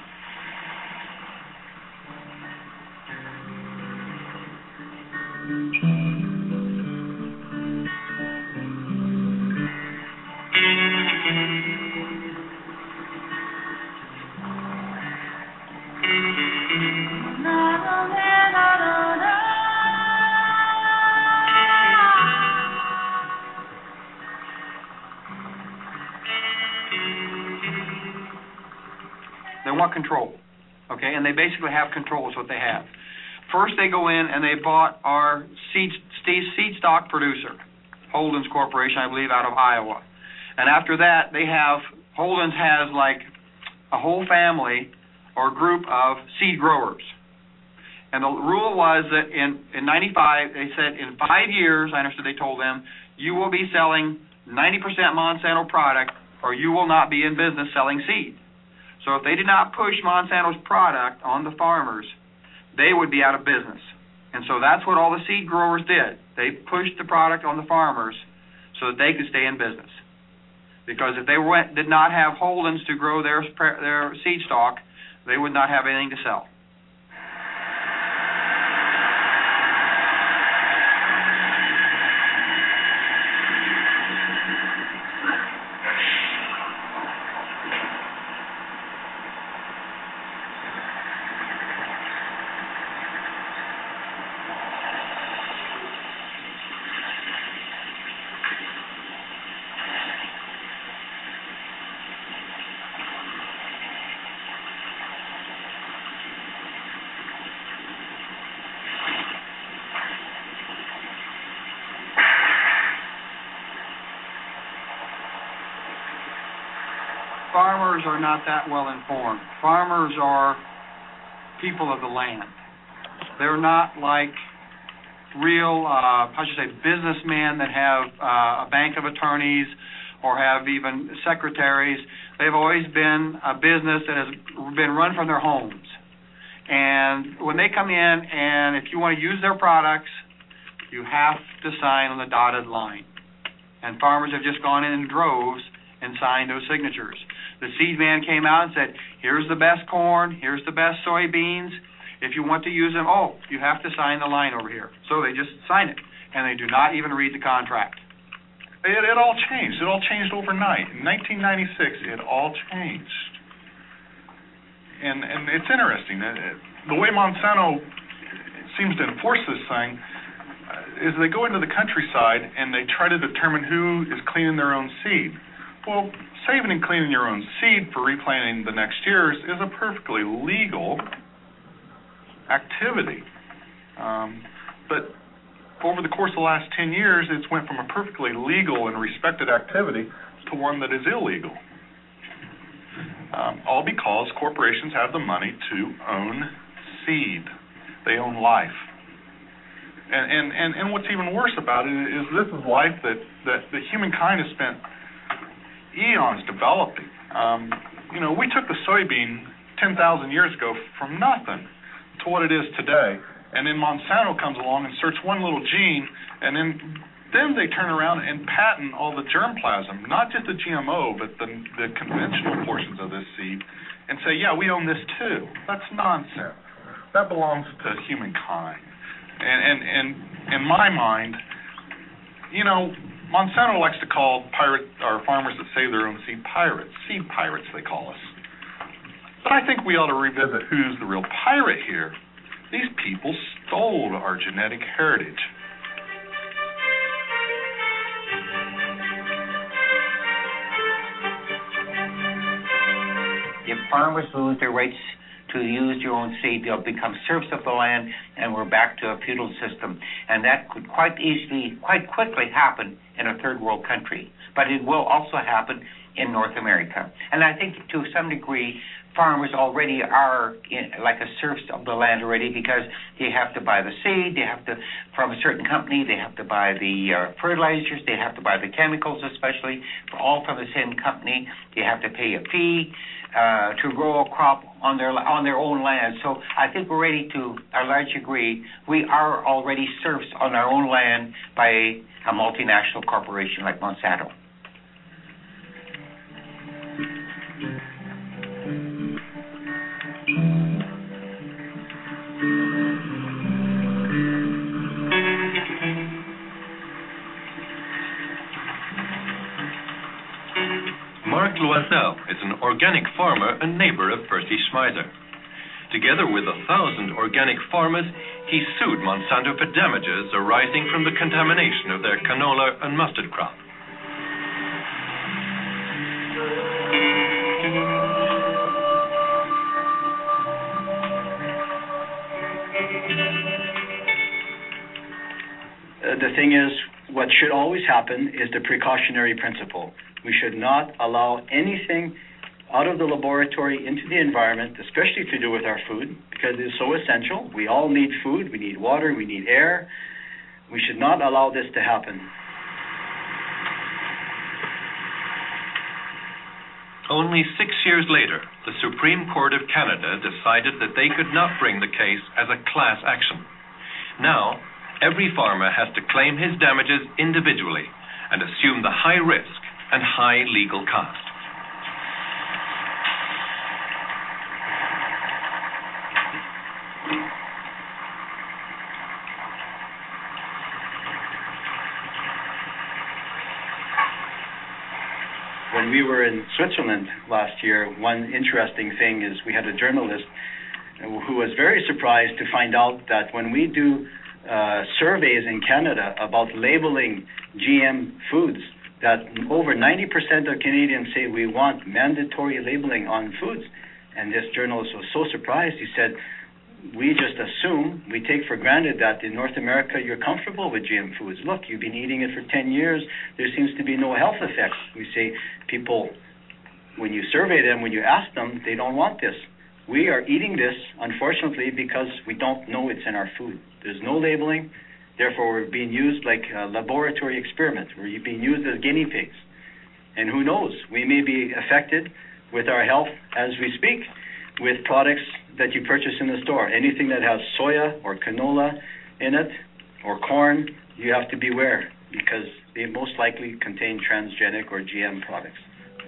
want control, okay? And they basically have control is what they have. First, they go in and they bought our seed stock producer, Holden's Corporation, I believe, out of Iowa. And after that, Holden's has like a whole family or group of seed growers. And the rule was that in 95, they said in 5 years, I understood they told them, you will be selling 90% Monsanto product or you will not be in business selling seed. So if they did not push Monsanto's product on the farmers, they would be out of business. And so that's what all the seed growers did. They pushed the product on the farmers so that they could stay in business. Because if they did not have Holden's to grow their seed stock, they would not have anything to sell. Farmers are not that well informed. Farmers are people of the land. They're not like real, businessmen that have a bank of attorneys or have even secretaries. They've always been a business that has been run from their homes. And when they come in and if you want to use their products, you have to sign on the dotted line. And farmers have just gone in droves and signed those signatures. The seed man came out and said, here's the best corn, here's the best soybeans. If you want to use them, you have to sign the line over here. So they just sign it, and they do not even read the contract. It all changed. It all changed overnight. In 1996, it all changed. And it's interesting. The way Monsanto seems to enforce this thing is they go into the countryside and they try to determine who is cleaning their own seed. Well, saving and cleaning your own seed for replanting the next years is a perfectly legal activity. But over the course of the last 10 years, it's went from a perfectly legal and respected activity to one that is illegal. All because corporations have the money to own seed. They own life. And what's even worse about it is this is life that humankind has spent eons developing. We took the soybean 10,000 years ago from nothing to what it is today, and then Monsanto comes along and inserts one little gene, and then they turn around and patent all the germplasm, not just the GMO, but the conventional portions of this seed, and say, yeah, we own this too. That's nonsense. That belongs to humankind. And in my mind, Monsanto likes to call farmers that save their own seed pirates. Seed pirates, they call us. But I think we ought to revisit who's the real pirate here. These people stole our genetic heritage. If farmers lose their rights to use your own seed, they'll become serfs of the land, and we're back to a feudal system. And that could quite quickly happen in a third world country. But it will also happen in North America. And I think to some degree, farmers already are like a serfs of the land already, because they have to buy the seed, they have to, from a certain company, they have to buy the fertilizers, they have to buy the chemicals, especially, all from the same company. They have to pay a fee to grow a crop on their own land. So I think we're ready to a large degree. We are already serfs on our own land by a multinational corporation like Monsanto. Mark Loisel is an organic farmer and neighbor of Percy Schmeiser. Together with 1,000 organic farmers, he sued Monsanto for damages arising from the contamination of their canola and mustard crop. the thing is, what should always happen is the precautionary principle. We should not allow anything out of the laboratory into the environment, especially to do with our food, because it is so essential. We all need food, we need water, we need air. We should not allow this to happen. Only 6 years later, the Supreme Court of Canada decided that they could not bring the case as a class action. Now, every farmer has to claim his damages individually and assume the high risk and high legal cost. When we were in Switzerland last year, one interesting thing is we had a journalist who was very surprised to find out that when we do surveys in Canada about labeling GM foods, that over 90% of Canadians say we want mandatory labeling on foods. And this journalist was so surprised, he said, we just assume, we take for granted that in North America you're comfortable with GM foods. Look, you've been eating it for 10 years. There seems to be no health effects. We say people, when you survey them, when you ask them, they don't want this. We are eating this, unfortunately, because we don't know it's in our food. There's no labeling. Therefore, we're being used like a laboratory experiment. We're being used as guinea pigs. And who knows? We may be affected with our health as we speak with products that you purchase in the store. Anything that has soya or canola in it or corn, you have to beware because they most likely contain transgenic or GM products.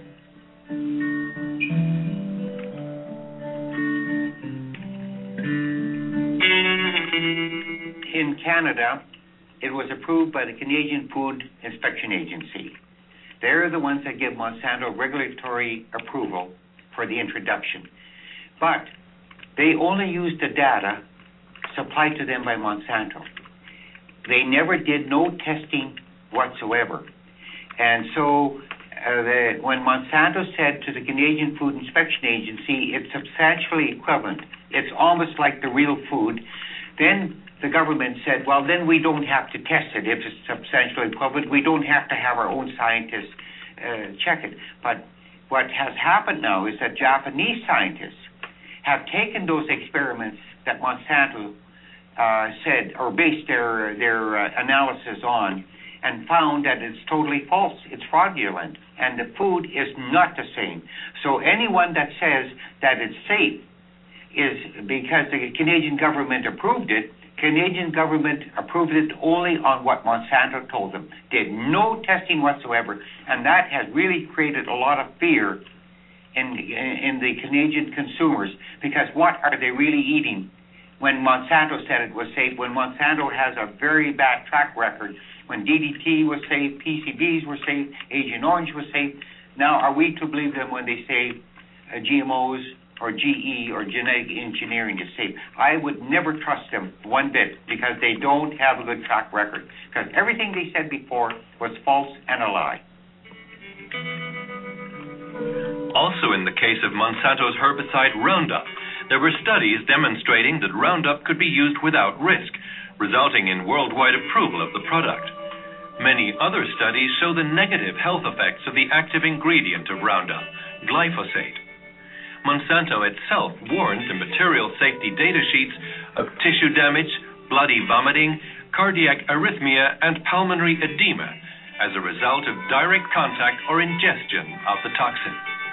In Canada, it was approved by the Canadian Food Inspection Agency. They're the ones that give Monsanto regulatory approval for the introduction. But they only used the data supplied to them by Monsanto. They never did no testing whatsoever. And so when Monsanto said to the Canadian Food Inspection Agency, it's substantially equivalent, it's almost like the real food, then the government said, well, then we don't have to test it if it's substantially equivalent. We don't have to have our own scientists check it. But what has happened now is that Japanese scientists have taken those experiments that Monsanto said or based their analysis on and found that it's totally false. It's fraudulent, and the food is not the same. So anyone that says that it's safe is because the Canadian government approved it. Canadian government approved it only on what Monsanto told them. Did no testing whatsoever, and that has really created a lot of fear in the Canadian consumers, because what are they really eating when Monsanto said it was safe, when Monsanto has a very bad track record, when DDT was safe, PCBs were safe, Agent Orange was safe. Now are we to believe them when they say GMOs or GE or genetic engineering is safe? I would never trust them one bit because they don't have a good track record, because everything they said before was false and a lie. Also in the case of Monsanto's herbicide Roundup, there were studies demonstrating that Roundup could be used without risk, resulting in worldwide approval of the product. Many other studies show the negative health effects of the active ingredient of Roundup, glyphosate. Monsanto itself warns in material safety data sheets of tissue damage, bloody vomiting, cardiac arrhythmia, and pulmonary edema as a result of direct contact or ingestion of the toxin.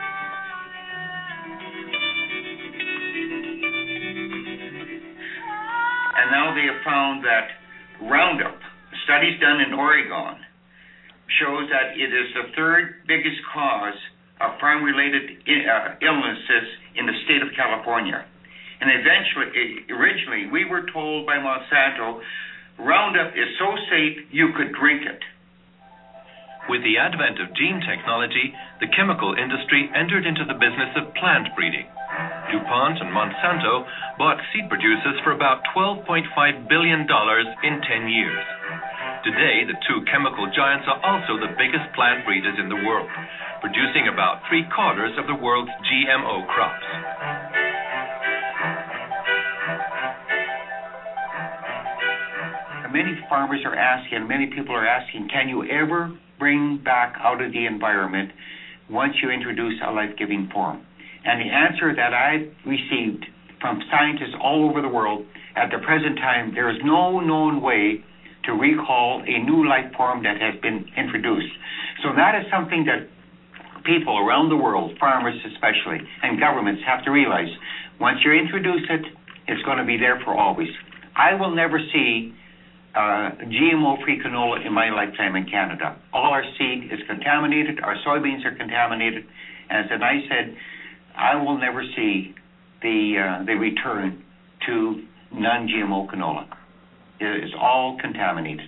And now they have found that Roundup, studies done in Oregon, shows that it is the third biggest cause of farm-related illnesses in the state of California. And originally, we were told by Monsanto, Roundup is so safe you could drink it. With the advent of gene technology, the chemical industry entered into the business of plant breeding. DuPont and Monsanto bought seed producers for about $12.5 billion in 10 years. Today, the two chemical giants are also the biggest plant breeders in the world, producing about 3/4 of the world's GMO crops. A many farmers are asking, many people are asking, can you ever bring back out of the environment once you introduce a life-giving form? And the answer that I've received from scientists all over the world, at the present time, there is no known way to recall a new life form that has been introduced. So that is something that people around the world, farmers especially, and governments have to realize. Once you introduce it, it's going to be there for always. I will never see GMO-free canola in my lifetime in Canada. All our seed is contaminated, our soybeans are contaminated, and as I said, I will never see the return to non-GMO canola. It is all contaminated.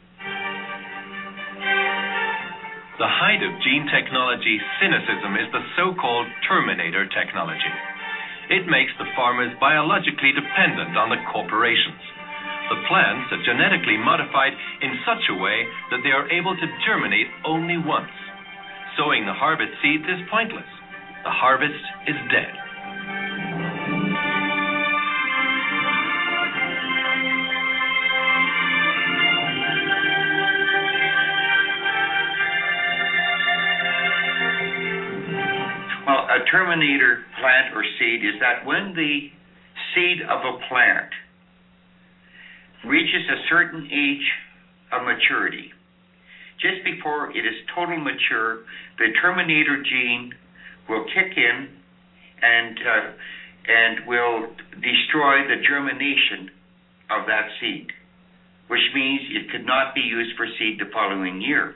The height of gene technology cynicism is the so-called Terminator technology. It makes the farmers biologically dependent on the corporations. The plants are genetically modified in such a way that they are able to germinate only once. Sowing the harvest seeds is pointless. The harvest is dead. Well, a terminator plant or seed is that when the seed of a plant reaches a certain age of maturity, just before it is totally mature, the terminator gene will kick in and will destroy the germination of that seed, which means it could not be used for seed the following year.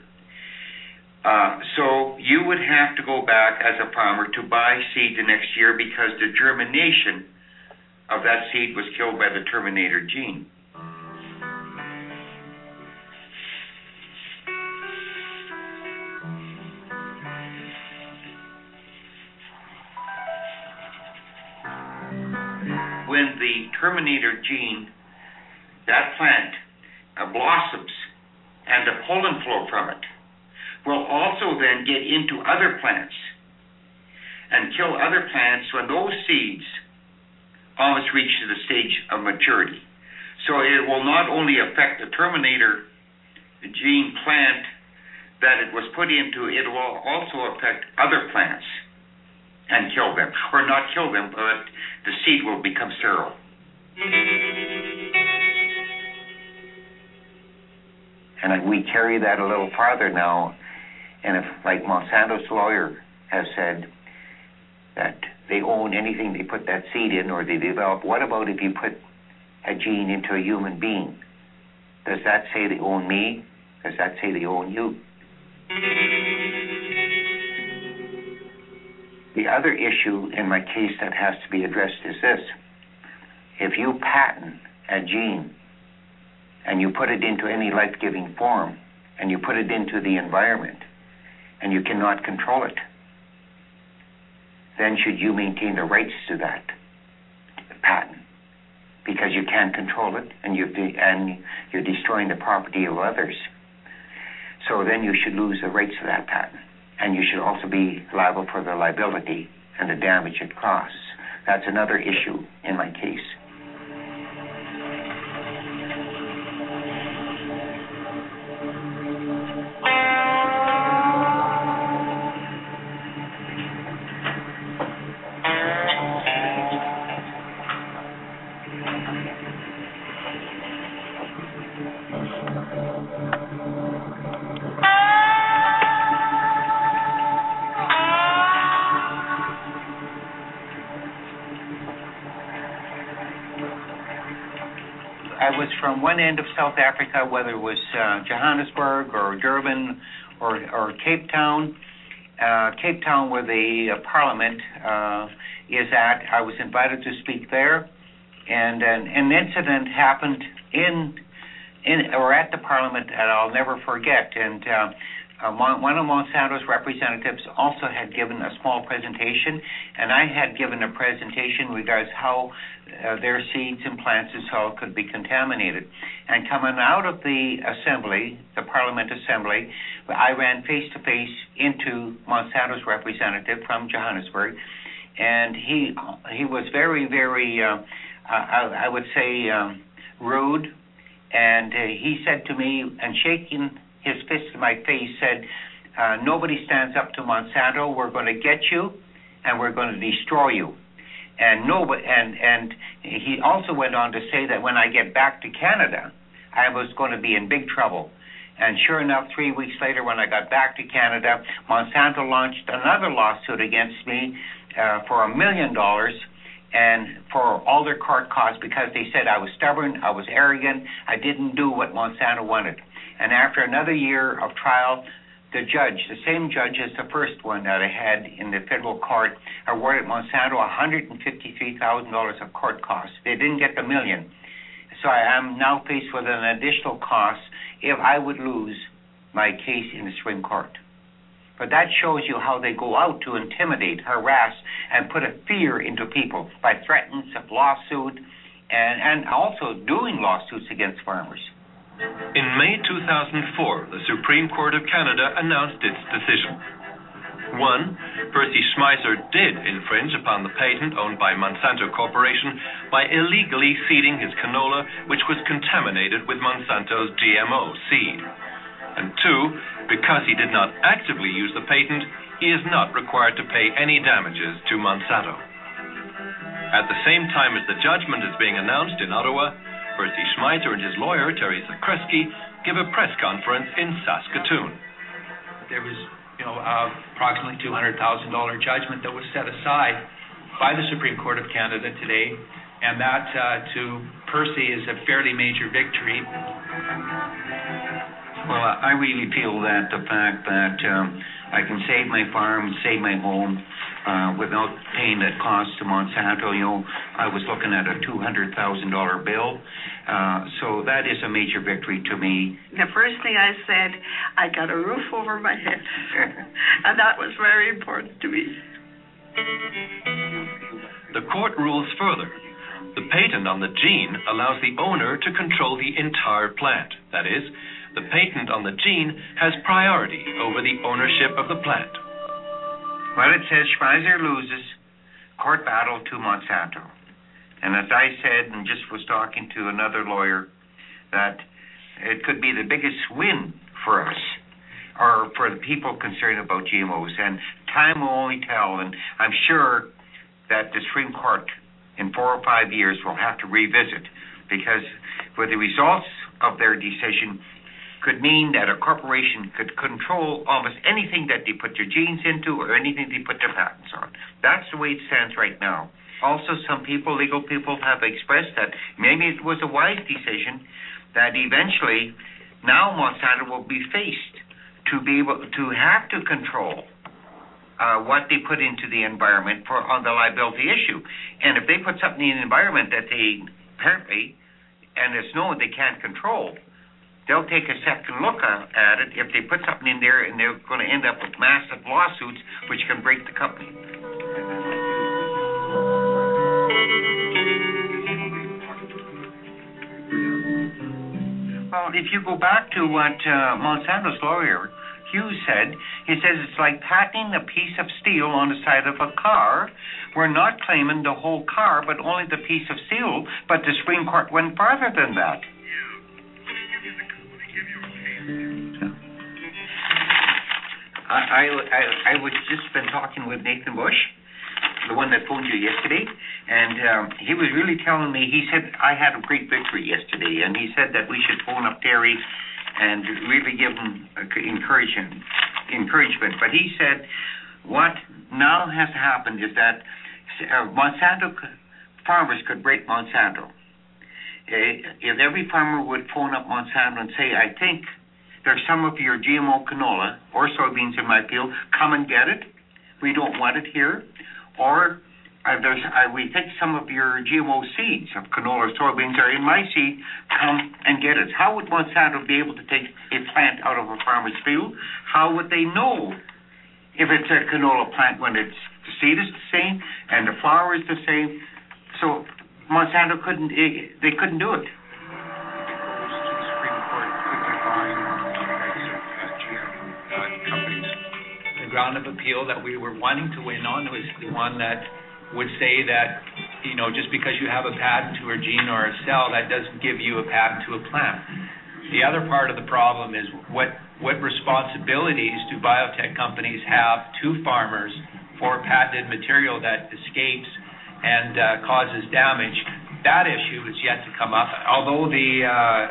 So you would have to go back as a farmer to buy seed the next year because the germination of that seed was killed by the terminator gene. When the terminator gene, that plant, blossoms, and the pollen flow from it will also then get into other plants and kill other plants when those seeds almost reach to the stage of maturity. So it will not only affect the terminator gene plant that it was put into, it will also affect other plants and kill them, or not kill them, but the seed will become sterile. And we carry that a little farther now, and if, like Monsanto's lawyer has said, that they own anything they put that seed in or they develop, what about if you put a gene into a human being? Does that say they own me? Does that say they own you? The other issue in my case that has to be addressed is this. If you patent a gene and you put it into any life-giving form and you put it into the environment and you cannot control it, then should you maintain the rights to that patent? Because you can't control it and you're destroying the property of others. So then you should lose the rights to that patent. And you should also be liable for the liability and the damage it causes. That's another issue in my case. From one end of South Africa, whether it was Johannesburg or Durban or Cape Town, where the Parliament is at, I was invited to speak there, and an incident happened at the Parliament that I'll never forget. And one of Monsanto's representatives also had given a small presentation, and I had given a presentation regards how their seeds and plants and soil could be contaminated. And coming out of the assembly, the Parliament Assembly, I ran face-to-face into Monsanto's representative from Johannesburg, and he was very, very, I would say, rude and he said to me, and shaking his fist in my face, said, nobody stands up to Monsanto. We're going to get you, and we're going to destroy you. And he also went on to say that when I get back to Canada, I was going to be in big trouble. And sure enough, 3 weeks later, when I got back to Canada, Monsanto launched another lawsuit against me for $1 million, and for all their court costs, because they said I was stubborn, I was arrogant, I didn't do what Monsanto wanted. And after another year of trial, the judge, the same judge as the first one that I had in the federal court, awarded Monsanto $153,000 of court costs. They didn't get the $1 million. So I am now faced with an additional cost if I would lose my case in the Supreme Court. But that shows you how they go out to intimidate, harass, and put a fear into people by threats of lawsuit and also doing lawsuits against farmers. In May 2004, the Supreme Court of Canada announced its decision. 1. Percy Schmeiser did infringe upon the patent owned by Monsanto Corporation by illegally seeding his canola, which was contaminated with Monsanto's GMO seed. And 2, because he did not actively use the patent, he is not required to pay any damages to Monsanto. At the same time as the judgment is being announced in Ottawa, Percy Schmeiser and his lawyer, Teresa Kresge, give a press conference in Saskatoon. There was, approximately $200,000 judgment that was set aside by the Supreme Court of Canada today, and that to Percy is a fairly major victory. Well, I really feel that the fact that I can save my farm, save my home, without paying that cost to Monsanto, I was looking at a $200,000 bill. So that is a major victory to me. The first thing I said, I got a roof over my head. And that was very important to me. The court rules further. The patent on the gene allows the owner to control the entire plant. That is, the patent on the gene has priority over the ownership of the plant. Well, it says Schmeiser loses court battle to Monsanto. And as I said, and just was talking to another lawyer, that it could be the biggest win for us, or for the people concerned about GMOs. And time will only tell, and I'm sure that the Supreme Court in 4 or 5 years will have to revisit, because with the results of their decision could mean that a corporation could control almost anything that they put their genes into or anything they put their patents on. That's the way it stands right now. Also, some people, legal people, have expressed that maybe it was a wise decision that eventually now Monsanto will be faced to be able to have to control what they put into the environment on the liability issue. And if they put something in the environment that they apparently, and it's known they can't control, they'll take a second look at it if they put something in there, and they're going to end up with massive lawsuits which can break the company. Well, if you go back to what Monsanto's lawyer, Hughes, said, he says it's like patenting a piece of steel on the side of a car. We're not claiming the whole car, but only the piece of steel, but the Supreme Court went farther than that. I was just been talking with Nathan Bush, the one that phoned you yesterday, and he was really telling me, he said, I had a great victory yesterday, and he said that we should phone up Terry and really give him encouragement. But he said, what now has happened is that Monsanto farmers could break Monsanto. If every farmer would phone up Monsanto and say, I think there's some of your GMO canola or soybeans in my field, come and get it. We don't want it here. Or we think some of your GMO seeds of canola or soybeans are in my seed, come and get it. How would Monsanto be able to take a plant out of a farmer's field? How would they know if it's a canola plant when the seed is the same and the flower is the same? So Monsanto couldn't do it. Ground of appeal that we were wanting to win on was the one that would say that just because you have a patent to a gene or a cell, that doesn't give you a patent to a plant. The other part of the problem is what responsibilities do biotech companies have to farmers for patented material that escapes and causes damage? That issue is yet to come up. Although in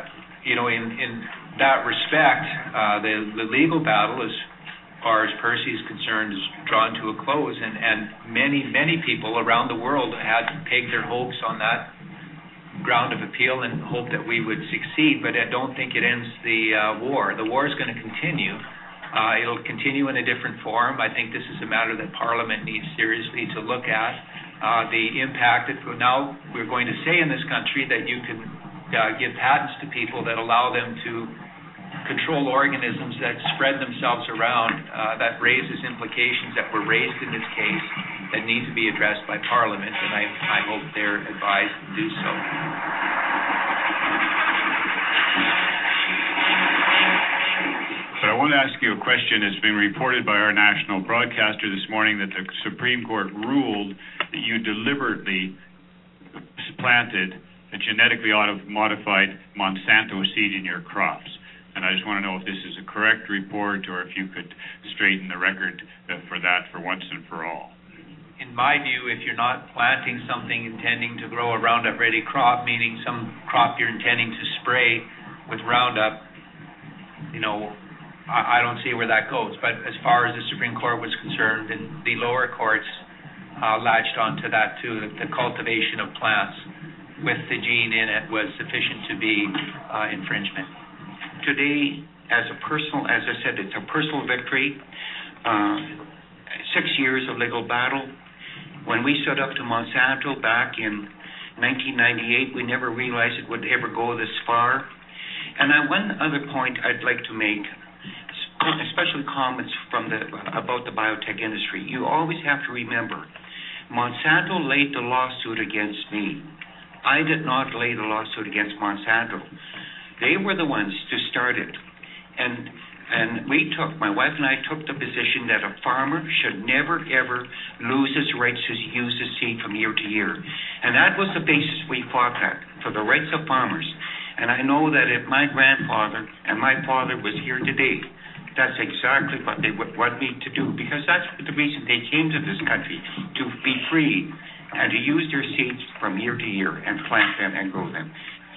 that respect, the legal battle, as far as Percy is concerned, is drawn to a close, and many people around the world had pegged their hopes on that ground of appeal and hope that we would succeed, but I don't think it ends the war. The war is going to continue. It'll continue in a different form. I think this is a matter that Parliament needs seriously to look at. The impact that now we're going to say in this country that you can give patents to people that allow them to control organisms that spread themselves around, that raises implications that were raised in this case that need to be addressed by Parliament, and I hope they're advised to do so. But I want to ask you a question. It's been reported by our national broadcaster this morning that the Supreme Court ruled that you deliberately planted a genetically modified Monsanto seed in your crops. And I just want to know if this is a correct report or if you could straighten the record for that for once and for all. In my view, if you're not planting something intending to grow a Roundup-ready crop, meaning some crop you're intending to spray with Roundup, I don't see where that goes. But as far as the Supreme Court was concerned, and the lower courts latched onto that too, the cultivation of plants with the gene in it was sufficient to be infringement. Today, as I said, it's a personal victory. 6 years of legal battle. When we stood up to Monsanto back in 1998, we never realized it would ever go this far. And one other point I'd like to make, especially comments about the biotech industry. You always have to remember, Monsanto laid the lawsuit against me. I did not lay the lawsuit against Monsanto. They were the ones to start it. And my wife and I took the position that a farmer should never, ever lose his rights to use the seed from year to year. And that was the basis we fought at, for the rights of farmers. And I know that if my grandfather and my father was here today, that's exactly what they would want me to do, because that's the reason they came to this country, to be free and to use their seeds from year to year and plant them and grow them.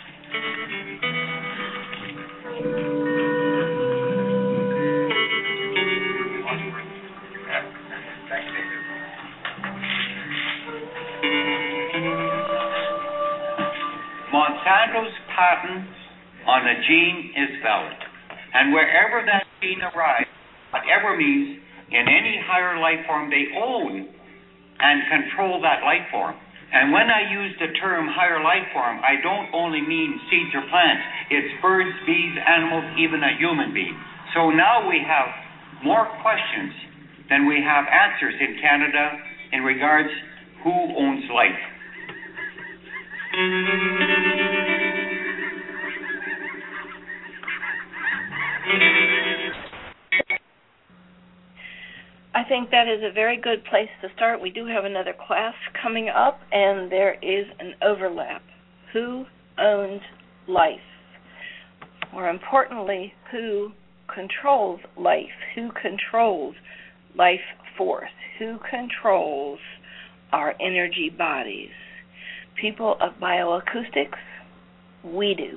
Monsanto's patent on a gene is valid. And wherever that gene arrives, whatever means, in any higher life form, they own and control that life form. And when I use the term higher life form, I don't only mean seeds or plants. It's birds, bees, animals, even a human being. So now we have more questions than we have answers in Canada in regards who owns life. I think that is a very good place to start. We do have another class coming up, and there is an overlap. Who owns life? More importantly, who controls life? Who controls life force? Who controls our energy bodies? People of bioacoustics, we do.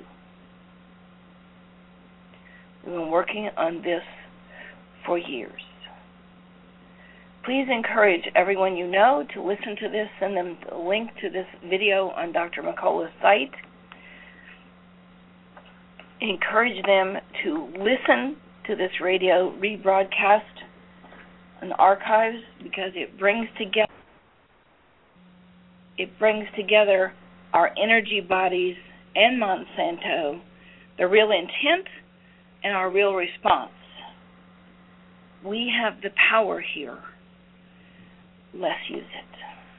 We've been working on this for years. Please encourage everyone you know to listen to this. Send them the link to this video on Dr. McCullough's site. Encourage them to listen to this radio rebroadcast on archives, because it brings together our energy bodies and Monsanto, the real intent and our real response. We have the power here. Let's use it.